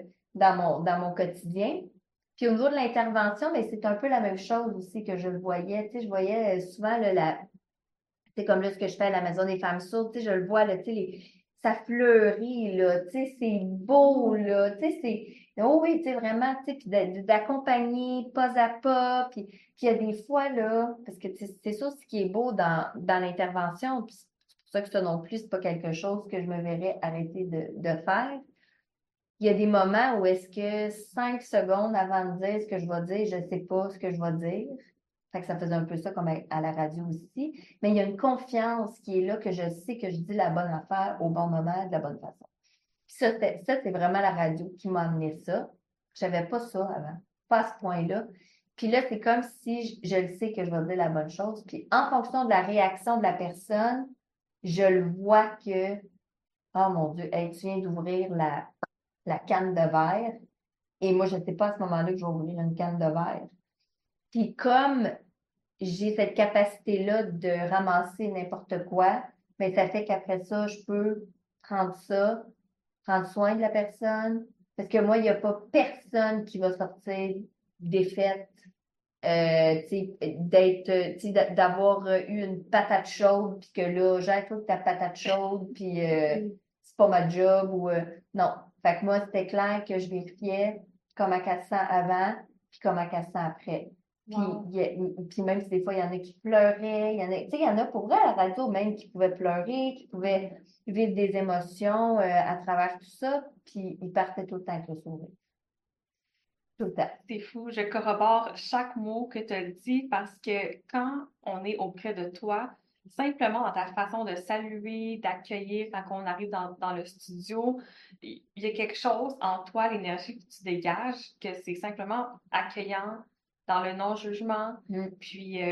dans mon quotidien. Puis au niveau de l'intervention, mais c'est un peu la même chose aussi que je le voyais. Tu sais, je voyais souvent là, c'est comme là ce que je fais à la Maison des femmes sourdes, tu sais, je le vois, là, tu sais, ça fleurit, là, tu sais, c'est beau, là, tu sais, oh oui, tu sais, vraiment, tu sais, puis d'accompagner pas à pas, puis il y a des fois, là, parce que c'est ça ce qui est beau dans l'intervention, puis c'est pour ça que ça non plus, c'est pas quelque chose que je me verrais arrêter de faire. Il y a des moments où est-ce que 5 secondes avant de dire ce que je vais dire, je sais pas ce que je vais dire. Fait que ça faisait un peu ça comme à la radio aussi. Mais il y a une confiance qui est là que je sais que je dis la bonne affaire au bon moment, de la bonne façon. Puis ça, c'est vraiment la radio qui m'a amené ça. Je savais pas ça avant, pas à ce point-là. Puis là, c'est comme si je le sais que je vais dire la bonne chose. Puis en fonction de la réaction de la personne, je le vois que, oh mon Dieu, hey, tu viens d'ouvrir la canne de verre. Et moi, je ne sais pas à ce moment-là que je vais ouvrir une canne de verre. Puis comme j'ai cette capacité-là de ramasser n'importe quoi, mais ça fait qu'après ça, je peux prendre ça, prendre soin de la personne. Parce que moi, il n'y a pas personne qui va sortir défaite, tu sais, tu sais, d'avoir eu une patate chaude, puis que là, j'ai toi ta patate chaude, puis c'est pas ma job, ou non. Fait que moi, c'était clair que je vérifiais comment qu'elle se sent avant, puis comment qu'elle se sent après. Puis, Wow. puis même si des fois, il y en a qui pleuraient, il y en a, tu sais, il y en a pour vrai à la radio même qui pouvaient pleurer, qui pouvaient vivre des émotions à travers tout ça, puis ils partaient tout le temps avec le sourire. Tout le temps. C'est fou, je corrobore chaque mot que tu as dit parce que quand on est auprès de toi, simplement dans ta façon de saluer, d'accueillir quand on arrive dans le studio, il y a quelque chose en toi, l'énergie que tu dégages, que c'est simplement accueillant, dans le non-jugement. Mm. Puis,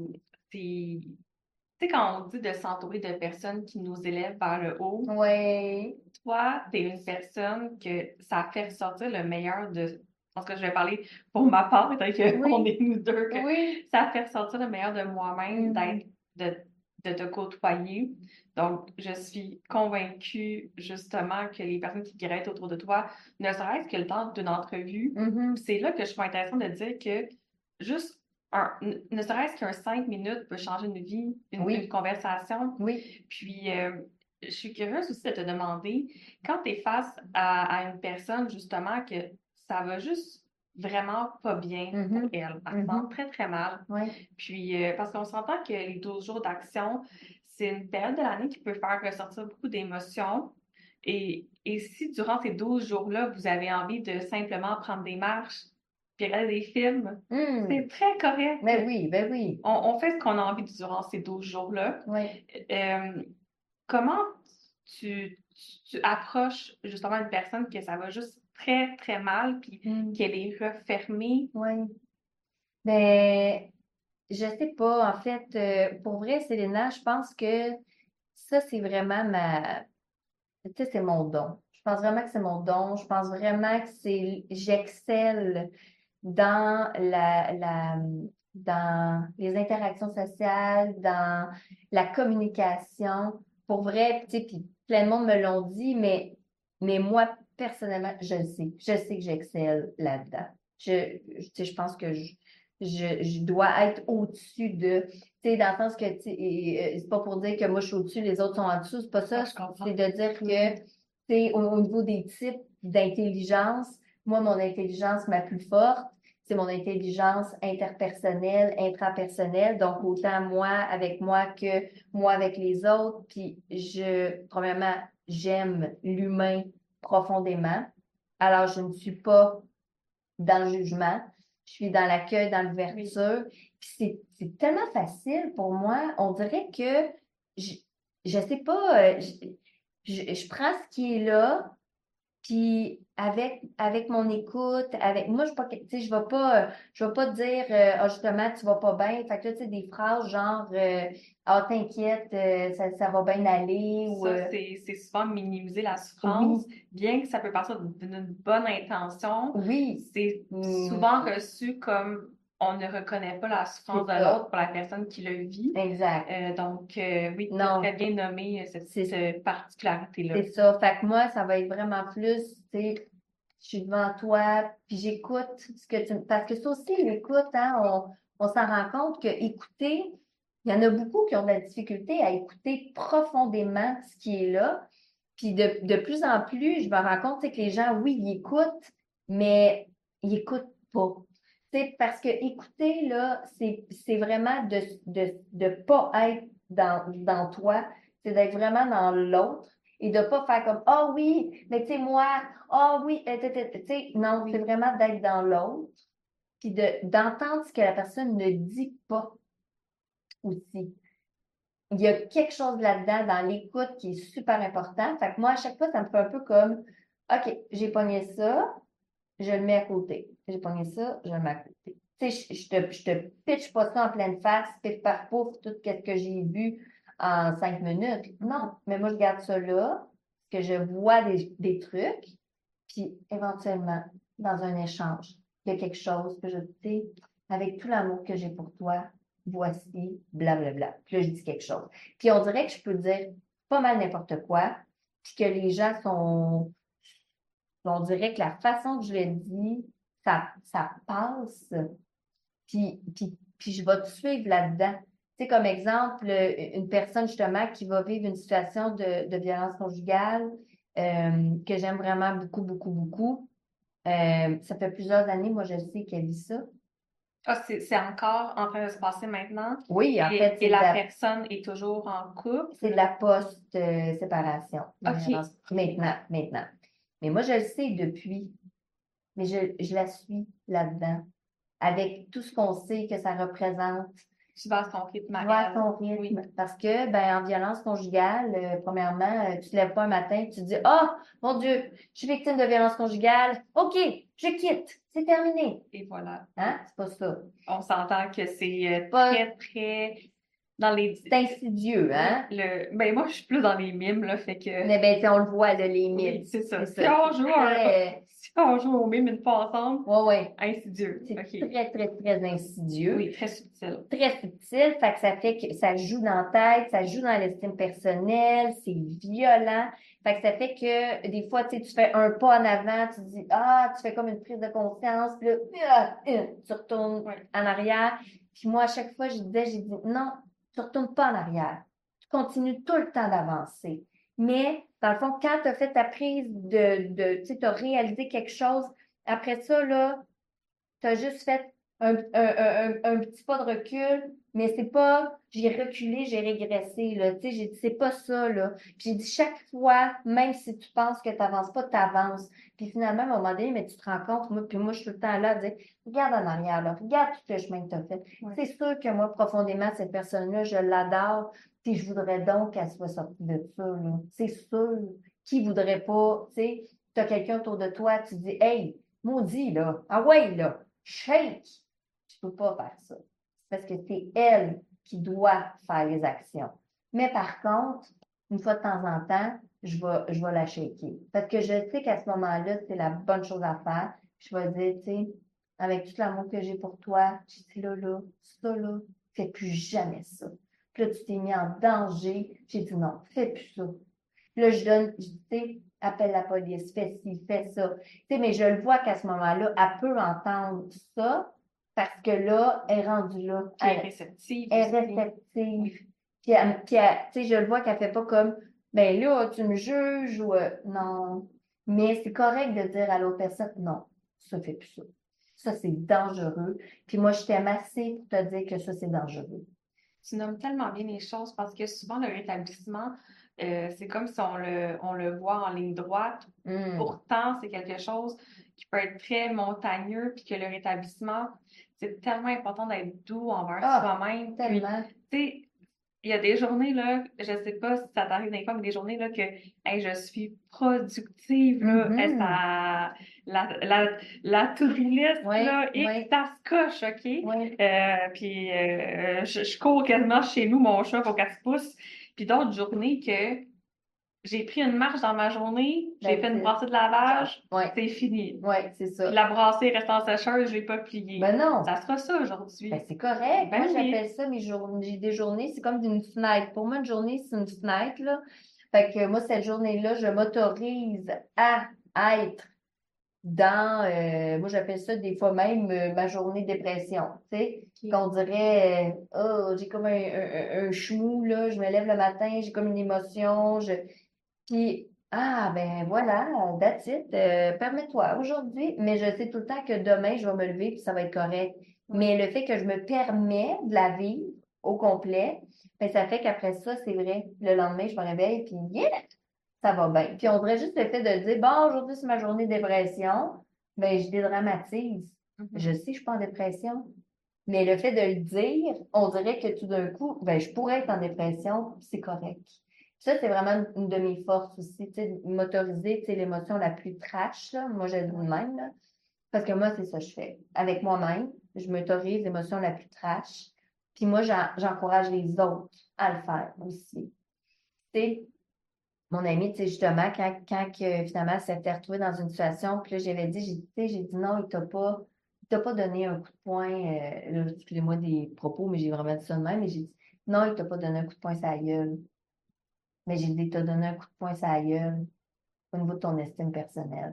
c'est, tu sais, quand on dit de s'entourer de personnes qui nous élèvent vers le haut, Ouais. toi, tu es une personne que ça fait ressortir le meilleur de. Je pense que je vais parler pour ma part, étant qu'on Oui. est nous deux, que Oui. ça fait ressortir le meilleur de moi-même, Mhm. de te côtoyer. Donc, je suis convaincue, justement, que les personnes qui graissent autour de toi, ne serait-ce que le temps d'une entrevue, Mhm. c'est là que je trouve intéressant de dire que juste ne serait-ce qu'un 5 minutes peut changer une vie, une Oui. conversation. Oui. Puis, je suis curieuse aussi de te demander, quand tu es face à une personne, justement, que ça va juste vraiment pas bien pour Mhm. elle, elle se sent Mhm. très, très mal. Oui. Puis, parce qu'on s'entend que les 12 jours d'action, c'est une période de l'année qui peut faire ressortir beaucoup d'émotions. Et si durant ces 12 jours-là, vous avez envie de simplement prendre des marches, puis regarder des films, c'est Hmm. très correct. Ben oui, ben oui. On fait ce qu'on a envie durant ces 12 jours-là. Oui. Euh, Comment tu approches justement une personne que ça va juste très, très mal, puis Hmm. qu'elle est refermée? Oui. Ben, je sais pas. En fait, pour vrai, Célina, je pense que ça, c'est vraiment tu sais, c'est mon don. Je pense vraiment que c'est mon don. Je pense vraiment que j'excelle dans dans les interactions sociales, dans la communication. Pour vrai, tu sais, puis plein de monde me l'ont dit, mais moi, personnellement, je le sais. Je sais que j'excelle là-dedans. Tu sais, je pense que je dois être au-dessus de, tu sais, dans le sens que, tu sais, c'est pas pour dire que moi, je suis au-dessus, les autres sont en dessous. C'est pas Ah, ça. je comprends. C'est de dire que, tu sais, au niveau des types d'intelligence, moi, mon intelligence ma plus forte, c'est mon intelligence interpersonnelle, intrapersonnelle. Donc, autant moi que moi avec les autres. Puis, premièrement, j'aime l'humain profondément. Alors, je ne suis pas dans le jugement. Je suis dans l'accueil, dans Oui. l'ouverture. Puis, c'est tellement facile pour moi. On dirait que je sais pas, je prends ce qui est là, puis avec mon écoute, avec moi, je pas, tu sais, je vais pas te dire, ah, justement, tu vas pas bien. Fait que là, tu sais, des phrases genre, ah, t'inquiète, ça va bien aller, ou, Ça, c'est souvent minimiser la souffrance, oui, bien que ça peut partir d'une bonne intention. oui, C'est hum, souvent reçu comme on ne reconnaît pas la souffrance c'est de ça, l'autre pour la personne qui le vit. exact. Oui, tu as Non, très bien nommé cette c'est particularité-là. c'est ça. Fait que moi, ça va être vraiment plus, tu sais, je suis devant toi, puis j'écoute ce que tu... Parce que ça aussi, l'écoute, hein, on s'en rend compte que écouter, il y en a beaucoup qui ont de la difficulté à écouter profondément ce qui est là. Puis de plus en plus, je me rends compte, tu sais, que les gens, oui, ils écoutent, mais ils écoutent pas. Tu sais, parce que écouter, là, c'est vraiment de pas être dans toi, c'est d'être vraiment dans l'autre et de pas faire comme, ah oui, mais tu sais, moi, ah oui, tu sais, non, c'est Oui. vraiment d'être dans l'autre, puis d'entendre ce que la personne ne dit pas aussi. Il y a quelque chose là-dedans dans l'écoute qui est super important. Fait que moi, à chaque fois, ça me fait un peu comme, OK, j'ai pogné ça, je le mets à côté. J'ai pogné ça, je le mets à côté. Tu sais, je te pitch pas ça en pleine face, pif par pouf, tout ce que j'ai vu en 5 minutes. Non, mais moi, je garde ça là, que je vois des trucs, puis éventuellement, dans un échange, il y a quelque chose que je dis, avec tout l'amour que j'ai pour toi, voici, blablabla. Puis là, je dis quelque chose. Puis on dirait que je peux dire pas mal n'importe quoi, puis que les gens sont, on dirait que la façon que je le dis, ça passe, puis je vais te suivre là-dedans. Tu sais, comme exemple, une personne justement qui va vivre une situation de violence conjugale, que j'aime vraiment beaucoup, beaucoup, beaucoup. Ça fait plusieurs années, moi, je sais qu'elle vit ça. Ah, c'est encore en train de se passer maintenant Oui, en fait, et la personne est toujours en c'est de couple. la post-séparation. OK. Maintenant. Mais moi, je le sais depuis, mais je la suis là-dedans, avec tout ce qu'on sait que ça représente. Tu vas à son rythme Je à vais à elle. son Oui. rythme. Parce que, ben, en violence conjugale, premièrement, tu te lèves pas un matin, tu te dis, ah, mon Dieu, je suis victime de violence conjugale. OK, je quitte. C'est terminé. Et voilà. Hein? C'est pas ça. On s'entend que c'est Pas, très, très dans les. c'est insidieux, Oui, hein? ben moi, je suis plus dans les mimes, là, fait que. Mais ben, tu sais, on le voit, là, les Oui, mythes. c'est ça. C'est Si ça. on joue si on joue au mime une fois ensemble, Ouais, ouais. insidieux. C'est OK. très, très, très insidieux. Oui, très subtil. Très subtil, fait que ça joue dans la tête, ça joue dans l'estime personnelle, c'est violent. Fait que ça fait que des fois, tu sais, tu fais un pas en avant, tu dis, ah, tu fais comme une prise de conscience, puis là, tu retournes Oui. en arrière. Puis moi, à chaque fois, j'ai dit, non, tu retournes pas en arrière. Tu continues tout le temps d'avancer. Mais, dans le fond, quand tu as fait ta prise tu sais, tu as réalisé quelque chose, après ça, là, tu as juste fait un petit pas de recul, mais c'est pas j'ai reculé, j'ai régressé, là. Tu sais, j'ai dit, c'est pas ça, là. Puis j'ai dit, chaque fois, même si tu penses que tu n'avances pas, tu avances. Puis finalement, à un moment donné, mais tu te rends compte, moi, je suis tout le temps là à dire, regarde en arrière, là, regarde tout le chemin que tu as fait. Oui. C'est sûr que moi, profondément, cette personne-là, je l'adore, puis je voudrais donc qu'elle soit sortie de ça, là. C'est sûr. Qui voudrait pas, tu sais, tu as quelqu'un autour de toi, tu dis, hey, maudit, là, ah ouais, là. Shake! Tu peux pas faire ça. Parce que c'est elle qui doit faire les actions. Mais par contre, une fois de temps en temps, je vais la shaker. Parce que je sais qu'à ce moment-là, c'est la bonne chose à faire. Je vais dire, tu sais, avec tout l'amour que j'ai pour toi, j'ai dit là, ça là, fais plus jamais ça. Puis là, tu t'es mis en danger. J'ai dit non, fais plus ça. Puis là, je sais, appelle la police, fais ci, fais ça. Tu sais, mais je le vois qu'à ce moment-là, elle peut entendre ça parce que là, elle est rendue là. Puis elle est réceptive Elle est aussi. réceptive. Oui. Tu sais, je le vois qu'elle fait pas comme, ben là, tu me juges ou non. Mais c'est correct de dire à l'autre personne, non, ça fait plus ça. Ça, c'est dangereux. Puis moi, je t'aime assez pour te dire que ça, c'est dangereux. Tu nommes tellement bien les choses parce que souvent, le rétablissement, c'est comme si on le voit en ligne droite. Hum. Pourtant, c'est quelque chose qui peut être très montagneux, puis que le rétablissement, c'est tellement important d'être doux envers Ah, soi-même. Puis, tellement. tu sais, il y a des journées, là, je sais pas si ça t'arrive des fois, mais des journées, là, que hey, je suis productive, là, hey, Mhm. la to-do list, Oui, là, et oui, ça se coche, OK? oui. Puis je cours quasiment chez nous, mon chat, faut qu'elle se pousse. Puis d'autres journées que j'ai pris une marche dans ma journée, j'ai fait That's une it. brassée de lavage, Oui, c'est fini. oui, c'est Puis ça. la brassée reste en sécheuse, je l'ai pas pliée. Ben non. Ça sera ça Ben, aujourd'hui. c'est correct. Moi, Ben j'appelle oui. ça mes journées. J'ai des journées, c'est comme une fenêtre. Pour moi, une journée, c'est une fenêtre, là. Fait que moi, cette journée-là, je m'autorise à être dans, moi, j'appelle ça des fois même ma journée dépression. Tu sais, OK. qu'on dirait, oh, j'ai comme un chemou, là. Je me lève le matin, j'ai comme une émotion. Puis, ah, ben voilà, that's it. Permets-toi aujourd'hui, mais je sais tout le temps que demain, je vais me lever puis ça va être correct. Oui. Mais le fait que je me permets de la vivre au complet, ben, ça fait qu'après ça, c'est vrai. Le lendemain, je me réveille puis yeah, ça va bien. Puis on dirait juste le fait de dire, bon, aujourd'hui, c'est ma journée de dépression, ben, je dédramatise. Je Mhm. sais, je suis pas en dépression. Mais le fait de le dire, on dirait que tout d'un coup, ben, je pourrais être en dépression, puis c'est correct. Ça, c'est vraiment une de mes forces aussi, tu sais, m'autoriser, tu sais, l'émotion la plus trash, là. Moi, je le dis de Ouais. même, là. Parce que moi, c'est ça que je fais. Avec moi-même, je m'autorise l'émotion la plus trash. Puis moi, j'encourage les autres à le faire aussi. Tu sais, mon ami, tu sais, justement, finalement, elle s'était retrouvée dans une situation, puis là, j'avais dit, tu sais, j'ai dit non, il t'a pas donné un coup de poing, là, excusez-moi des propos, mais j'ai vraiment dit ça de même, mais j'ai dit, non, il t'a pas donné un coup de poing sur la gueule, mais j'ai dit, il t'a donné un coup de poing sur la gueule au niveau de ton estime personnelle.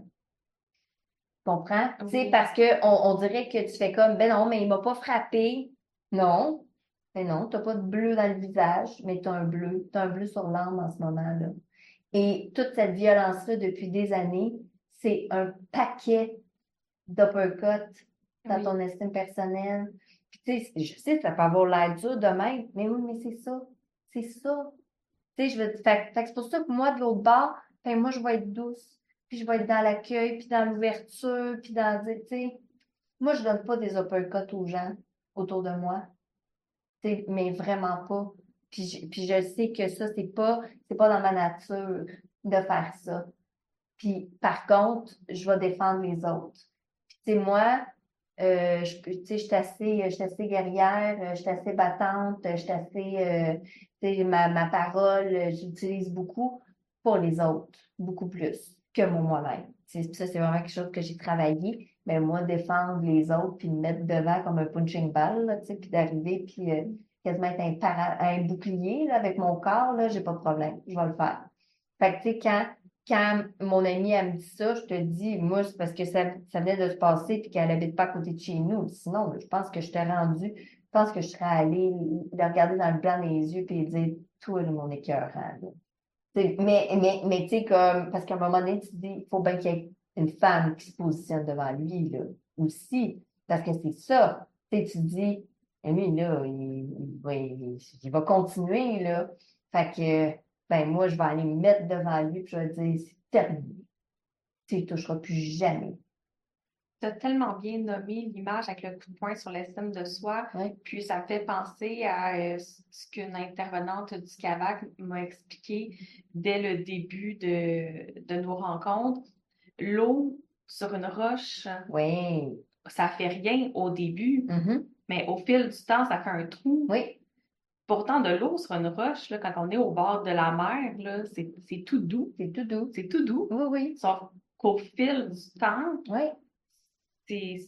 Tu comprends? Tu sais, Oui. parce que on dirait que tu fais comme, ben non, mais il m'a pas frappé. Non, mais non, t'as pas de bleu dans le visage, mais t'as un bleu sur l'âme en ce moment-là. Et toute cette violence-là, depuis des années, c'est un paquet d'uppercuts dans Oui. ton estime personnelle. Puis, tu sais, je sais, ça peut avoir l'air dur de même, mais oui, mais c'est ça. C'est ça. Tu sais, fait que c'est pour ça que moi, de l'autre bord, ben, moi, je vais être douce. Puis, je vais être dans l'accueil, puis dans l'ouverture, puis dans, tu sais, moi, je donne pas des uppercuts aux gens autour de moi. Tu sais, mais vraiment pas. Puis je sais que ça, c'est pas dans ma nature de faire ça. Puis, par contre, je vais défendre les autres. Puis, tu sais, moi, tu sais, je suis assez guerrière, je suis assez battante, je suis assez, tu sais, ma parole, j'utilise beaucoup pour les autres, beaucoup plus que moi-même. Ça, c'est vraiment quelque chose que j'ai travaillé. Mais moi, défendre les autres, puis me mettre devant comme un punching ball, là, tu sais, puis d'arriver, puis quasiment être un bouclier là, avec mon corps, là, j'ai pas de problème, je vais le faire. Fait que, tu sais, quand mon amie, elle me dit ça, je te dis, moi, c'est parce que ça venait de se passer puis qu'elle habite pas à côté de chez nous. Sinon, je pense que je t'ai rendu, je pense que je serais allée le regarder dans le blanc des yeux puis dire, toi, là, mon écœurant, là. Mais tu sais, comme, parce qu'à un moment donné, tu te dis, il faut bien qu'il y ait une femme qui se positionne devant lui, là, aussi. Parce que c'est ça. Tu sais, tu te dis, lui, là, il va continuer, là. Fait que, ben, moi, je vais aller me mettre devant lui, puis je vais dire, c'est terminé. Tu ne toucheras plus jamais. Tu as tellement bien nommé l'image avec le coup de poing sur l'estime de soi, Oui, puis ça me fait penser à ce qu'une intervenante du CAVAC m'a expliqué dès le début de nos rencontres. L'eau sur une roche, oui, ça fait rien au début, mhm, mais au fil du temps, ça fait un trou. oui, Pourtant, de l'eau sur une roche, là, quand on est au bord de la mer, là, c'est tout doux. c'est tout doux. C'est tout doux. Oui, oui, Sauf qu'au fil du temps, oui, c'est,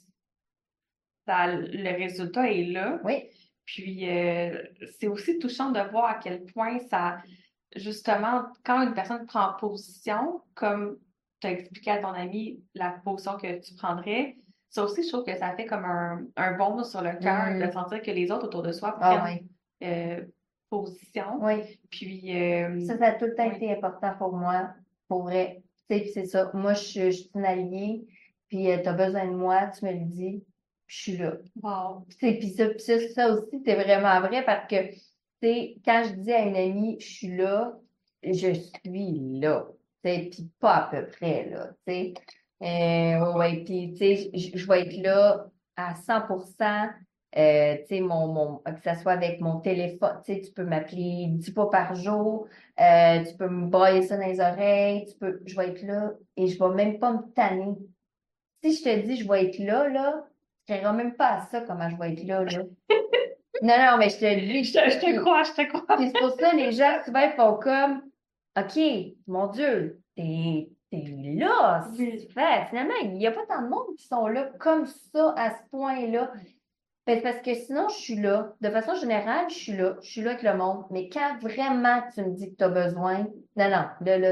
le résultat est là. oui, Puis, c'est aussi touchant de voir à quel point ça, justement, quand une personne prend position, comme tu as expliqué à ton ami la position que tu prendrais, ça aussi, je trouve que ça fait comme un baume sur le cœur de hum, sentir que les autres autour de soi ah prennent oui, euh, position. oui. Puis, Ça a tout le temps oui, été important pour moi, pour vrai. Tu sais, puis c'est ça. Moi, je suis une alliée, puis tu as besoin de moi, tu me le dis, puis je suis là. wow, Tu sais, ça aussi, c'est vraiment vrai parce que, tu sais, quand je dis à une amie, je suis là, je suis là. Tu sais, puis pas à peu près, là. Tu sais, ouais, puis, tu sais, je vais être là à 100%. Tu sais, que ça soit avec mon téléphone, tu sais, tu peux m'appeler 10 fois par jour, tu peux me brailler ça dans les oreilles, je vais être là et je vais même pas me tanner. Si je te dis je vais être là, tu ne même pas à ça comment je vais être là. Non, non, mais je te le dis. Je te crois, je te crois. Puis c'est pour ça, les gens, souvent, ils font comme, OK, mon Dieu, t'es là, Oui. fait. Finalement, il n'y a pas tant de monde qui sont là comme ça, à ce point-là. Ben, parce que sinon, je suis là. De façon générale, je suis là. Je suis là avec le monde. Mais quand vraiment tu me dis que tu as besoin, non, non, là,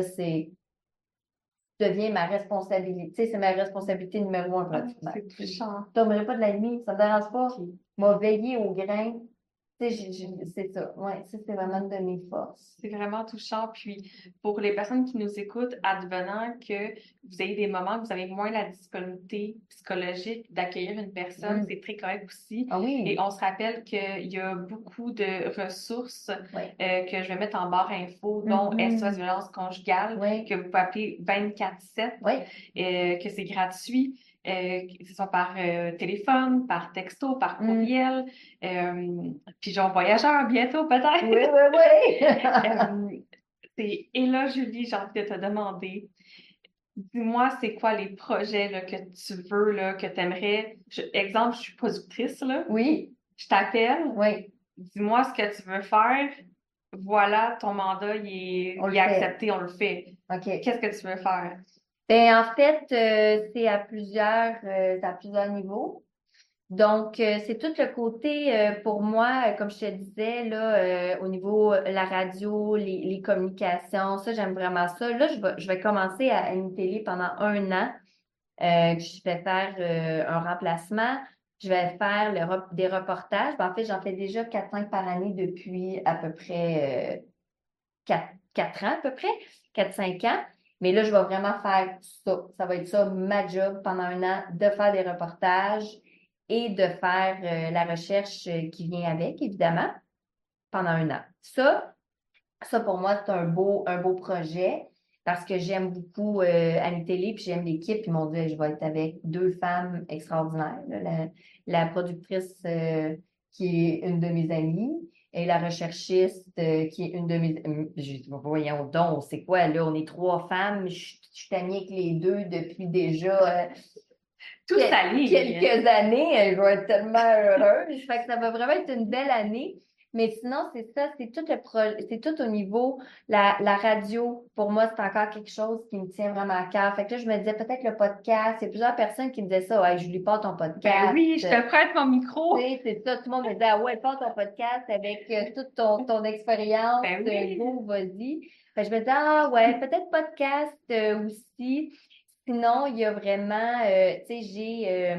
devient ma responsabilité. C'est ma responsabilité numéro un, pratiquement. C'est touchant. Je ne dormirai pas de la nuit, ça ne me dérange pas. Ok. M'a veillé au grain. Tu sais, c'est ça. Ouais, ça, c'est vraiment une de mes forces. C'est vraiment touchant. Puis, pour les personnes qui nous écoutent, advenant que vous ayez des moments où vous avez moins la disponibilité psychologique d'accueillir une personne, c'est très correct aussi. Ah oui. Et on se rappelle qu'il y a beaucoup de ressources Ouais. que je vais mettre en barre info, dont SOS violence conjugale, Oui. que vous pouvez appeler 24/7, Oui. que c'est gratuit. Que ce soit par téléphone, par texto, par courriel, puis genre voyageur bientôt peut-être. Oui, oui, oui. Et là, Julie, j'ai envie de te demander, dis-moi, c'est quoi les projets là, que tu veux, là, que tu aimerais. Exemple, je suis productrice, là. Oui. Je t'appelle. Oui. Dis-moi ce que tu veux faire. Voilà, ton mandat, il On le est fait. accepté, on le fait. OK. Qu'est-ce que tu veux faire? Ben, en fait, c'est à plusieurs niveaux. Donc, c'est tout le côté, pour moi, comme je te disais, là, au niveau la radio, les communications, ça, j'aime vraiment ça. Là, je vais commencer à une télé pendant 1 an. Que je vais faire un remplacement. Je vais faire des reportages. Ben, en fait, j'en fais déjà 4-5 par année depuis à peu près 4 ans, à peu près, 4-5 ans. Mais là, je vais vraiment faire ça. Ça va être ça, ma job pendant 1 an, de faire des reportages et de faire la recherche qui vient avec, évidemment, pendant 1 an. Ça, pour moi, c'est un beau projet parce que j'aime beaucoup Annie Télé, puis j'aime l'équipe, puis mon Dieu, je vais être avec 2 femmes extraordinaires. Là. La productrice qui est une de mes amies et la recherchiste qui est une de mes... J'ai dit, voyons donc, c'est quoi, là? On est 3 femmes, je suis amie avec les deux depuis déjà Tout s'aligne. quelques années. Je vais être tellement heureuse. Fait que ça va vraiment être une belle année. Mais sinon, c'est ça, c'est tout c'est tout au niveau, la radio, pour moi, c'est encore quelque chose qui me tient vraiment à cœur. Fait que là, je me disais peut-être le podcast. Il y a plusieurs personnes qui me disaient ça, ouais, Julie, pas ton podcast. Ben oui, je te prête mon micro. Tu sais, c'est ça, tout le monde me disait, ah ouais, pas ton podcast avec toute ton expérience. Ben oui. Go, vas-y. Fait que je me disais, ah ouais, peut-être podcast aussi. Sinon, il y a vraiment, tu sais,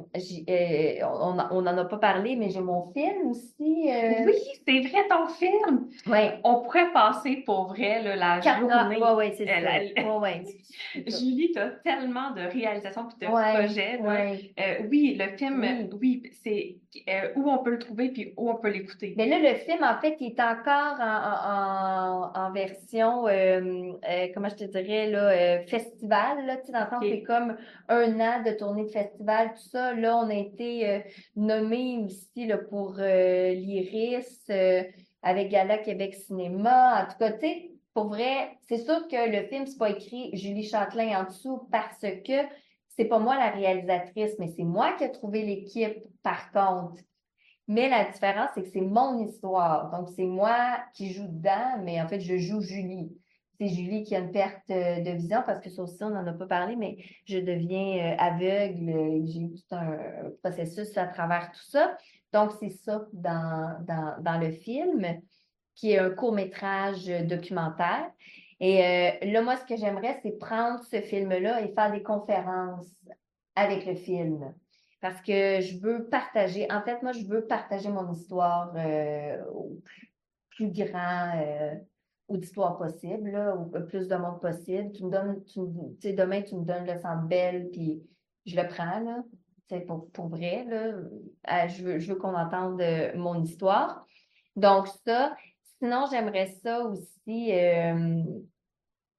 on n'en a pas parlé, mais j'ai mon film aussi. Oui, c'est vrai, ton film. Oui. On pourrait passer pour vrai là, la 4 ans. journée. Oui, c'est ça. Ouais. Julie, tu as tellement de réalisations et de Ouais, projets. Là. ouais. Oui, le film, Oui. oui, c'est où on peut le trouver puis où on peut l'écouter. Mais là, le film, en fait, il est encore en version, comment je te dirais, là, festival. Là, tu sais, dans le fond, Ok. c'est comme 1 an de tournée de festival, tout ça. Là, on a été nommé aussi là, pour l'Iris avec Gala Québec Cinéma. En tout cas, tu sais, pour vrai, c'est sûr que le film, c'est pas écrit Julie Châtelain en dessous parce que c'est pas moi la réalisatrice, mais c'est moi qui ai trouvé l'équipe, par contre. Mais la différence, c'est que c'est mon histoire. Donc, c'est moi qui joue dedans, mais en fait, je joue Julie. C'est Julie qui a une perte de vision parce que ça aussi, on n'en a pas parlé, mais je deviens aveugle. J'ai eu tout un processus à travers tout ça. Donc, c'est ça dans le film, qui est un court-métrage documentaire. Et là, moi, ce que j'aimerais, c'est prendre ce film-là et faire des conférences avec le film. Parce que je veux partager, en fait, moi, je veux partager mon histoire au plus grand auditoire possible, là, au plus de monde possible. Tu sais, demain, tu me donnes le Centre Bell, puis je le prends, là, c'est pour vrai, là. Je veux qu'on entende mon histoire. Donc, ça. Sinon, j'aimerais ça aussi.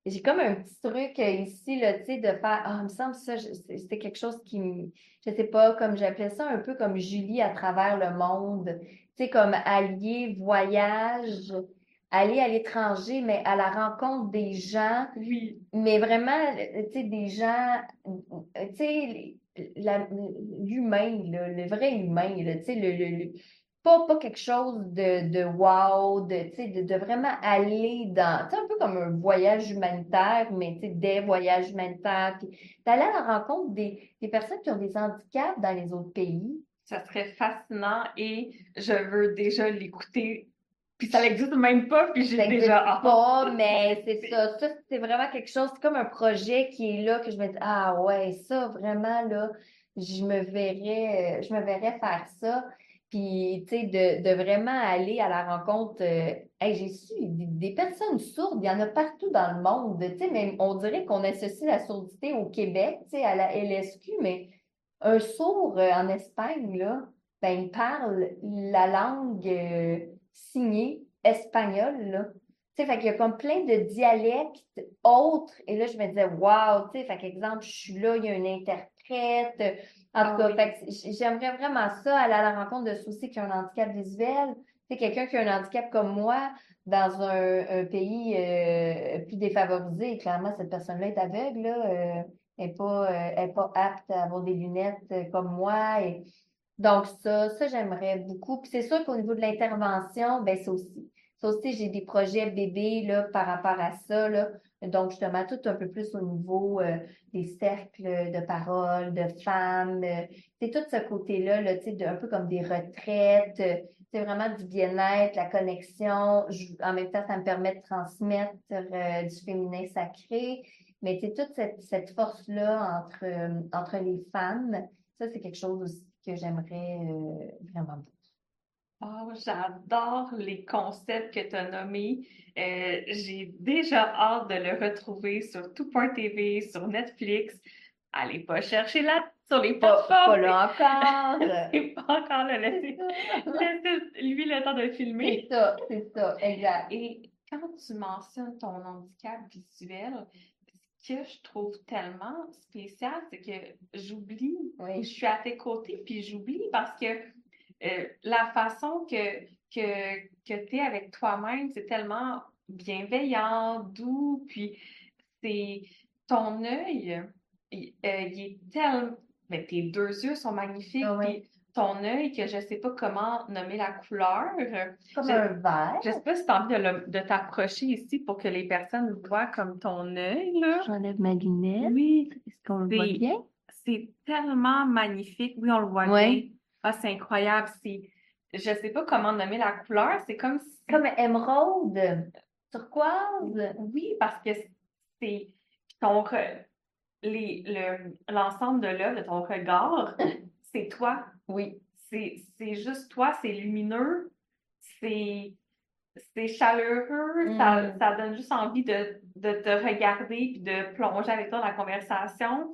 j'ai comme un petit truc ici, là, tu sais, de faire, ah, il me semble ça, c'était quelque chose qui me, je sais pas, comme j'appelais ça un peu comme Julie à travers le monde, tu sais, comme allier voyage, aller à l'étranger, mais à la rencontre des gens, Oui. mais vraiment, tu sais, des gens, tu sais, l'humain, là, le vrai humain, là, tu sais, pas quelque chose de wow, tu sais, de vraiment aller dans, tu sais, un peu comme un voyage humanitaire, mais tu sais, des voyages humanitaires, puis d'aller à la rencontre des personnes qui ont des handicaps dans les autres pays. Ça serait fascinant et je veux déjà l'écouter. Puis ça n'existe même pas, puis j'ai Ça n'existe déjà hâte. pas, mais c'est ça. Ça, c'est vraiment quelque chose, c'est comme un projet qui est là, que je me dis, ah ouais, ça, vraiment, là, je me verrais faire ça. Puis, tu sais, de vraiment aller à la rencontre. Hey, j'ai su des personnes sourdes, il y en a partout dans le monde. Tu sais, même, on dirait qu'on associe la sourdité au Québec, tu sais, à la LSQ, mais un sourd en Espagne, là, ben, il parle la langue signée espagnole, là. Tu sais, fait qu'il y a comme plein de dialectes autres. Et là, je me disais, wow, tu sais, fait qu'exemple, je suis là, il y a une interprète. En tout Ah cas, oui. fait que j'aimerais vraiment ça, aller à la rencontre de ceux aussi qui ont un handicap visuel. Tu sais, quelqu'un qui a un handicap comme moi, dans un pays plus défavorisé, et clairement, cette personne-là est aveugle, là, est pas apte à avoir des lunettes comme moi. Et donc, ça, j'aimerais beaucoup. Puis c'est sûr qu'au niveau de l'intervention, ben, ça aussi. Ça aussi, j'ai des projets bébés, là, par rapport à ça, là. Donc, justement, tout un peu plus au niveau des cercles de parole, de femmes. C'est tout ce côté-là, là, tu sais, un peu comme des retraites. C'est vraiment du bien-être, la connexion. En même temps, ça me permet de transmettre du féminin sacré. Mais tu sais, toute cette force-là entre les femmes, ça, c'est quelque chose aussi que j'aimerais vraiment beaucoup. Oh, j'adore les concepts que tu as nommés. J'ai déjà hâte de le retrouver sur tout.tv, sur Netflix. Allez pas chercher là sur les Pas plateformes. là encore. C'est pas encore là. Laissez-lui le temps de filmer. C'est ça, exact. Et quand tu mentionnes ton handicap visuel, ce que je trouve tellement spécial, c'est que j'oublie, je Oui. suis à tes côtés, puis j'oublie parce que la façon que tu es avec toi-même, c'est tellement bienveillant, doux, puis c'est ton œil, il est tellement. Mais tes deux yeux sont Ah magnifiques, oui. puis ton œil, que je sais pas comment nommer la couleur. Comme Je, un verre. je sais pas si tu as envie de t'approcher ici pour que les personnes voient comme ton œil, là. J'enlève ma lunette. Oui, Est-ce qu'on le voit bien? c'est tellement magnifique. Oui, on le voit bien. Oui. Ah, c'est incroyable. Je sais pas comment nommer la couleur. C'est comme si, Comme émeraude. Turquoise. oui, parce que c'est ton, l'ensemble de l'œuvre, de ton regard, c'est toi. Oui. C'est juste toi. C'est lumineux. C'est, c'est chaleureux. Mm. Ça donne juste envie de te regarder puis de plonger avec toi dans la conversation.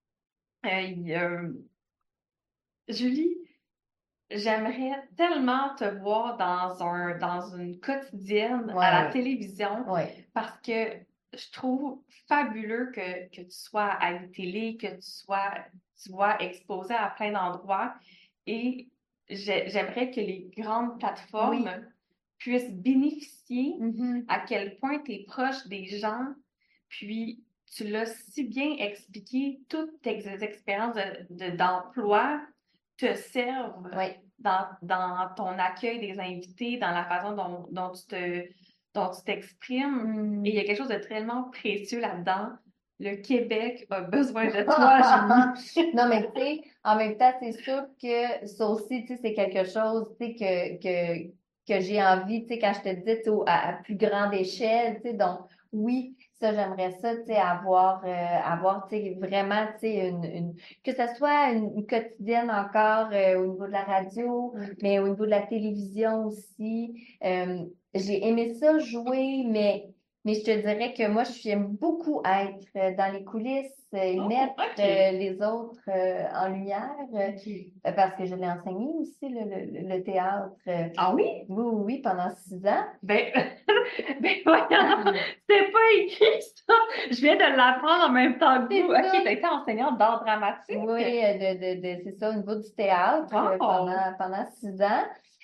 Julie, j'aimerais tellement te voir dans une quotidienne à la Ouais. télévision Ouais. parce que je trouve fabuleux que tu sois à la télé, que tu sois exposé à plein d'endroits et j'aimerais que les grandes plateformes Oui. puissent bénéficier Mhm. à quel point tu es proche des gens, puis tu l'as si bien expliqué, toutes tes expériences d'emploi te servent Oui. dans ton accueil des invités, dans la façon dont tu t'exprimes. Et il y a quelque chose de tellement précieux là-dedans. Le Québec a besoin de toi, Julie. Non, mais tu sais, en même temps, c'est sûr que ça aussi, tu sais, c'est quelque chose, tu sais, que j'ai envie, tu sais, quand je te dis, tu sais, à plus grande échelle, tu sais, donc, oui, ça, j'aimerais ça, tu sais, avoir, tu sais, vraiment, tu sais, que ce soit une quotidienne encore au niveau de la radio, mais au niveau de la télévision aussi. J'ai aimé ça jouer, mais Mais je te dirais que moi, j'aime beaucoup être dans les coulisses et Oh, mettre OK. les autres en lumière OK. parce que je l'ai enseigné aussi, le théâtre. Ah oui? Oui, oui, oui, pendant 6 ans. Ben, ben voyons, c'était pas écrit ça. Je viens de l'apprendre en même temps que C'est vous. ça. OK, t'as été enseignante d'art dramatique? Oui, c'est ça, au niveau du théâtre Wow! pendant 6 ans.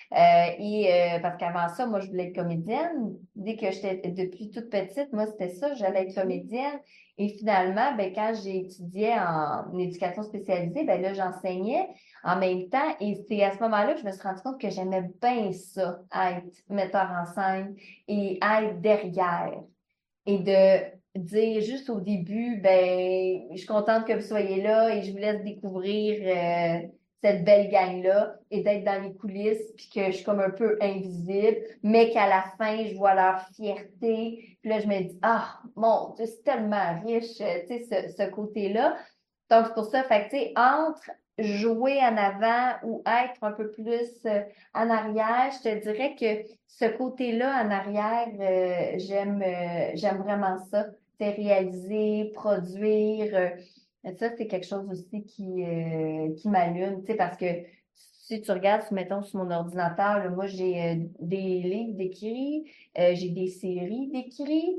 Parce qu'avant ça, moi, je voulais être comédienne. Dès que j'étais, depuis toute petite, moi, c'était ça, j'allais être comédienne. Et finalement, ben, quand j'ai étudié en éducation spécialisée, ben là, j'enseignais en même temps. Et c'est à ce moment-là que je me suis rendu compte que j'aimais bien ça, être metteur en scène et être derrière et de dire juste au début, ben, je suis contente que vous soyez là et je vous laisse découvrir cette belle gang-là et d'être dans les coulisses puis que je suis comme un peu invisible, mais qu'à la fin, je vois leur fierté. Puis là, je me dis, ah, mon Dieu, c'est tellement riche, tu sais, ce côté-là. Donc, c'est pour ça, fait que, tu sais, entre jouer en avant ou être un peu plus en arrière, je te dirais que ce côté-là en arrière, j'aime vraiment ça. C'est réaliser, produire. Ça, c'est quelque chose aussi qui m'allume, tu sais, parce que si tu regardes, mettons, sur mon ordinateur, là, moi, j'ai des livres d'écrits, j'ai des séries d'écrits,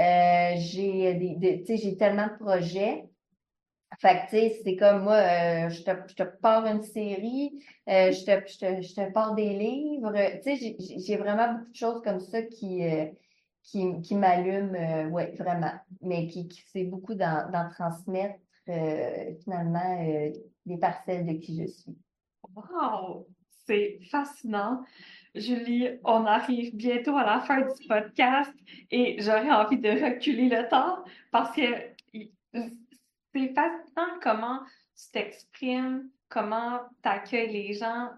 tu sais, j'ai tellement de projets. Fait que, tu sais, c'est comme moi, je te pars une série, je te pars des livres. Tu sais, j'ai vraiment beaucoup de choses comme ça qui m'allument, ouais, vraiment. Mais qui c'est beaucoup d'en transmettre, finalement, les parcelles de qui je suis. Wow! C'est fascinant. Julie, on arrive bientôt à la fin du podcast et j'aurais envie de reculer le temps parce que c'est fascinant comment tu t'exprimes, comment tu accueilles les gens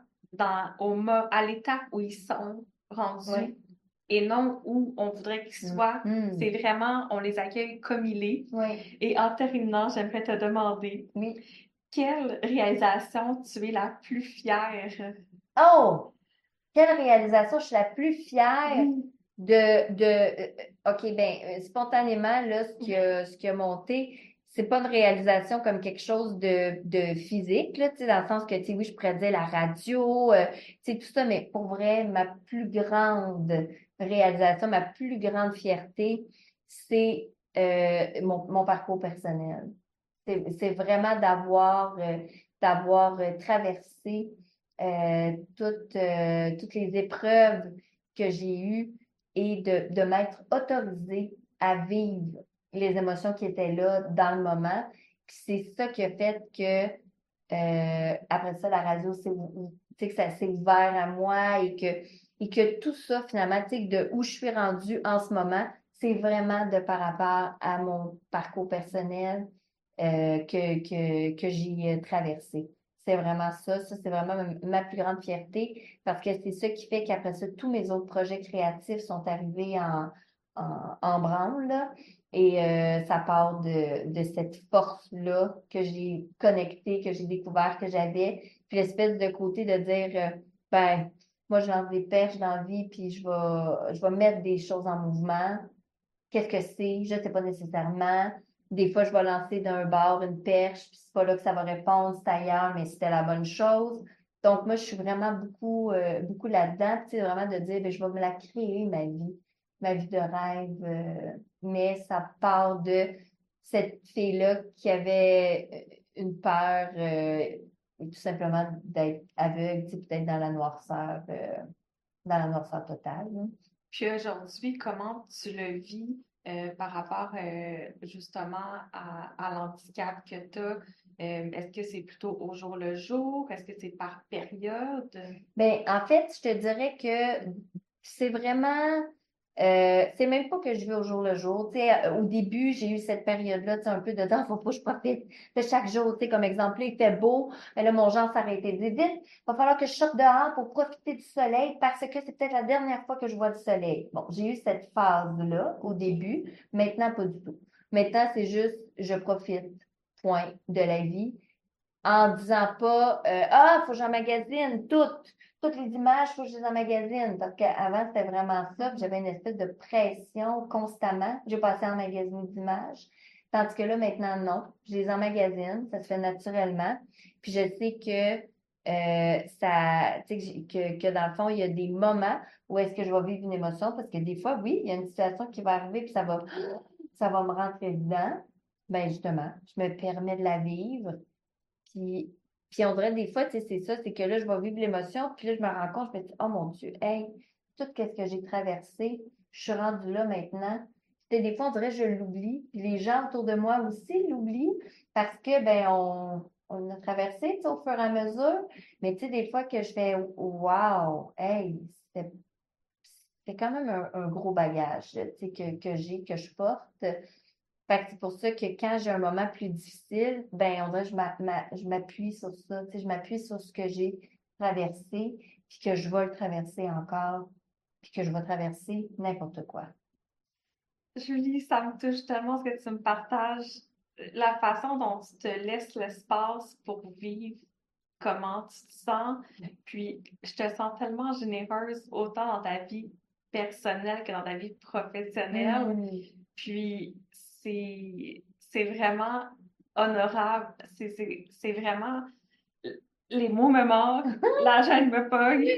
à l'étape où ils sont rendus Oui. et non où on voudrait qu'ils soient. C'est vraiment, on les accueille comme il est. Oui. Et en terminant, j'aimerais te demander, Oui. quelle réalisation tu es la plus fière? Oh! Quelle réalisation je suis la plus fière Oui. OK, ben, spontanément, là, ce qui a monté, c'est pas une réalisation comme quelque chose de physique, là, tu sais, dans le sens que, tu sais, oui, je pourrais dire la radio, tu sais, tout ça, mais pour vrai, ma plus grande réalisation, ma plus grande fierté, c'est mon parcours personnel. C'est vraiment d'avoir traversé toutes les épreuves que j'ai eues et de m'être autorisée à vivre les émotions qui étaient là dans le moment. Puis c'est ça qui a fait que après ça, la radio, tu sais, que ça s'est ouvert à moi et que tout ça, finalement, tu sais, de où je suis rendue en ce moment, c'est vraiment de par rapport à mon parcours personnel que j'ai traversé. C'est vraiment ça. Ça, c'est vraiment ma plus grande fierté parce que c'est ça qui fait qu'après ça, tous mes autres projets créatifs sont arrivés en branle, là. Et ça part de cette force-là que j'ai connectée, que j'ai découvert que j'avais. Puis l'espèce de côté de dire, ben, moi, je lance des perches dans la vie, puis je vais mettre des choses en mouvement. Qu'est-ce que c'est? Je ne sais pas nécessairement. Des fois, je vais lancer d'un bord une perche, puis c'est pas là que ça va répondre, c'est ailleurs, mais c'était la bonne chose. Donc, moi, je suis vraiment beaucoup là-dedans, tu sais, vraiment de dire, ben, je vais me la créer, ma vie de rêve, mais ça part de cette fille-là qui avait une peur, tout simplement d'être aveugle, tu sais, peut-être dans la noirceur totale, là. Puis aujourd'hui, comment tu le vis par rapport justement à l'handicap que tu as? Est-ce que c'est plutôt au jour le jour? Est-ce que c'est par période? Ben, en fait, je te dirais que c'est vraiment, c'est même pas que je vis au jour le jour. Tu sais, au début, j'ai eu cette période-là, tu sais, un peu de temps, faut pas que je profite de chaque jour. Tu sais, comme exemple, là, il fait beau, mais là, mon genre s'arrêtait. Dit, vite, va falloir que je sorte dehors pour profiter du soleil parce que c'est peut-être la dernière fois que je vois le soleil. Bon, j'ai eu cette phase-là au début. Maintenant, pas du tout. Maintenant, c'est juste, je profite, point, de la vie en disant pas, faut que j'emmagasine tout. toutes les images, il faut que je les emmagasine. Parce qu'avant, c'était vraiment ça. Puis j'avais une espèce de pression constamment. J'ai passé en magazine d'images. Tandis que là, maintenant, non. Je les emmagasine. Ça se fait naturellement. Puis je sais que ça, tu sais, que dans le fond, il y a des moments où est-ce que je vais vivre une émotion. Parce que des fois, oui, il y a une situation qui va arriver, puis ça va me rentrer dedans. Ben justement, je me permets de la vivre. Puis, puis on dirait des fois, tu sais, c'est ça, c'est que là, je vais vivre l'émotion, puis là, je me rends compte, je me dis, oh mon Dieu, hey, tout ce que j'ai traversé, je suis rendue là maintenant. Tu sais, des fois, on dirait que je l'oublie, puis les gens autour de moi aussi l'oublient, parce que, ben, on a traversé, tu sais, au fur et à mesure, mais tu sais, des fois que je fais, wow, hey, c'est quand même un gros bagage, tu sais, que j'ai, que je porte. Fait que c'est pour ça que quand j'ai un moment plus difficile, ben on dirait que je m'appuie sur ça, tu sais, je m'appuie sur ce que j'ai traversé, puis que je vais le traverser encore, puis que je vais traverser n'importe quoi. Julie, ça me touche tellement ce que tu me partages, la façon dont tu te laisses l'espace pour vivre, comment tu te sens, puis je te sens tellement généreuse autant dans ta vie personnelle que dans ta vie professionnelle, Mm. puis c'est vraiment honorable, c'est vraiment, les mots me manquent, la gêne me pogne.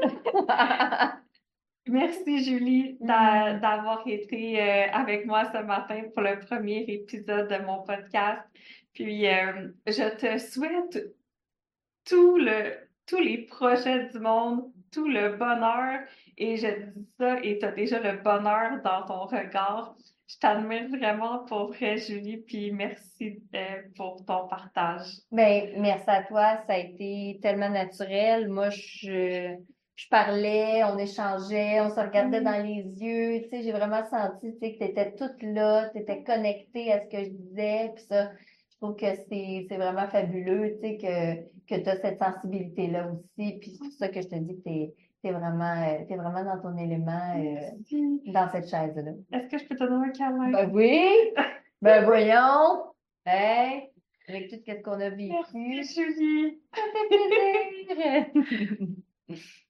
Merci Julie Mm. d'avoir été avec moi ce matin pour le premier épisode de mon podcast. Puis je te souhaite tous les projets du monde, tout le bonheur. Et je dis ça et tu as déjà le bonheur dans ton regard. Je t'admire vraiment pour vrai, Julie, puis merci pour ton partage. Ben, merci à toi, ça a été tellement naturel. Moi, je parlais, on échangeait, on se regardait dans les yeux. Tu sais, j'ai vraiment senti, tu sais, que tu étais toute là, tu étais connectée à ce que je disais. Puis ça, je trouve que c'est vraiment fabuleux, tu sais, que tu as cette sensibilité-là aussi. Puis c'est pour ça que je te dis que t'es vraiment dans ton élément, Merci. dans cette chaise-là. Est-ce que je peux te donner un câlin? Ben oui, ben voyons. Hey, avec tout ce qu'on a vécu. Merci, Julie. Ça fait plaisir.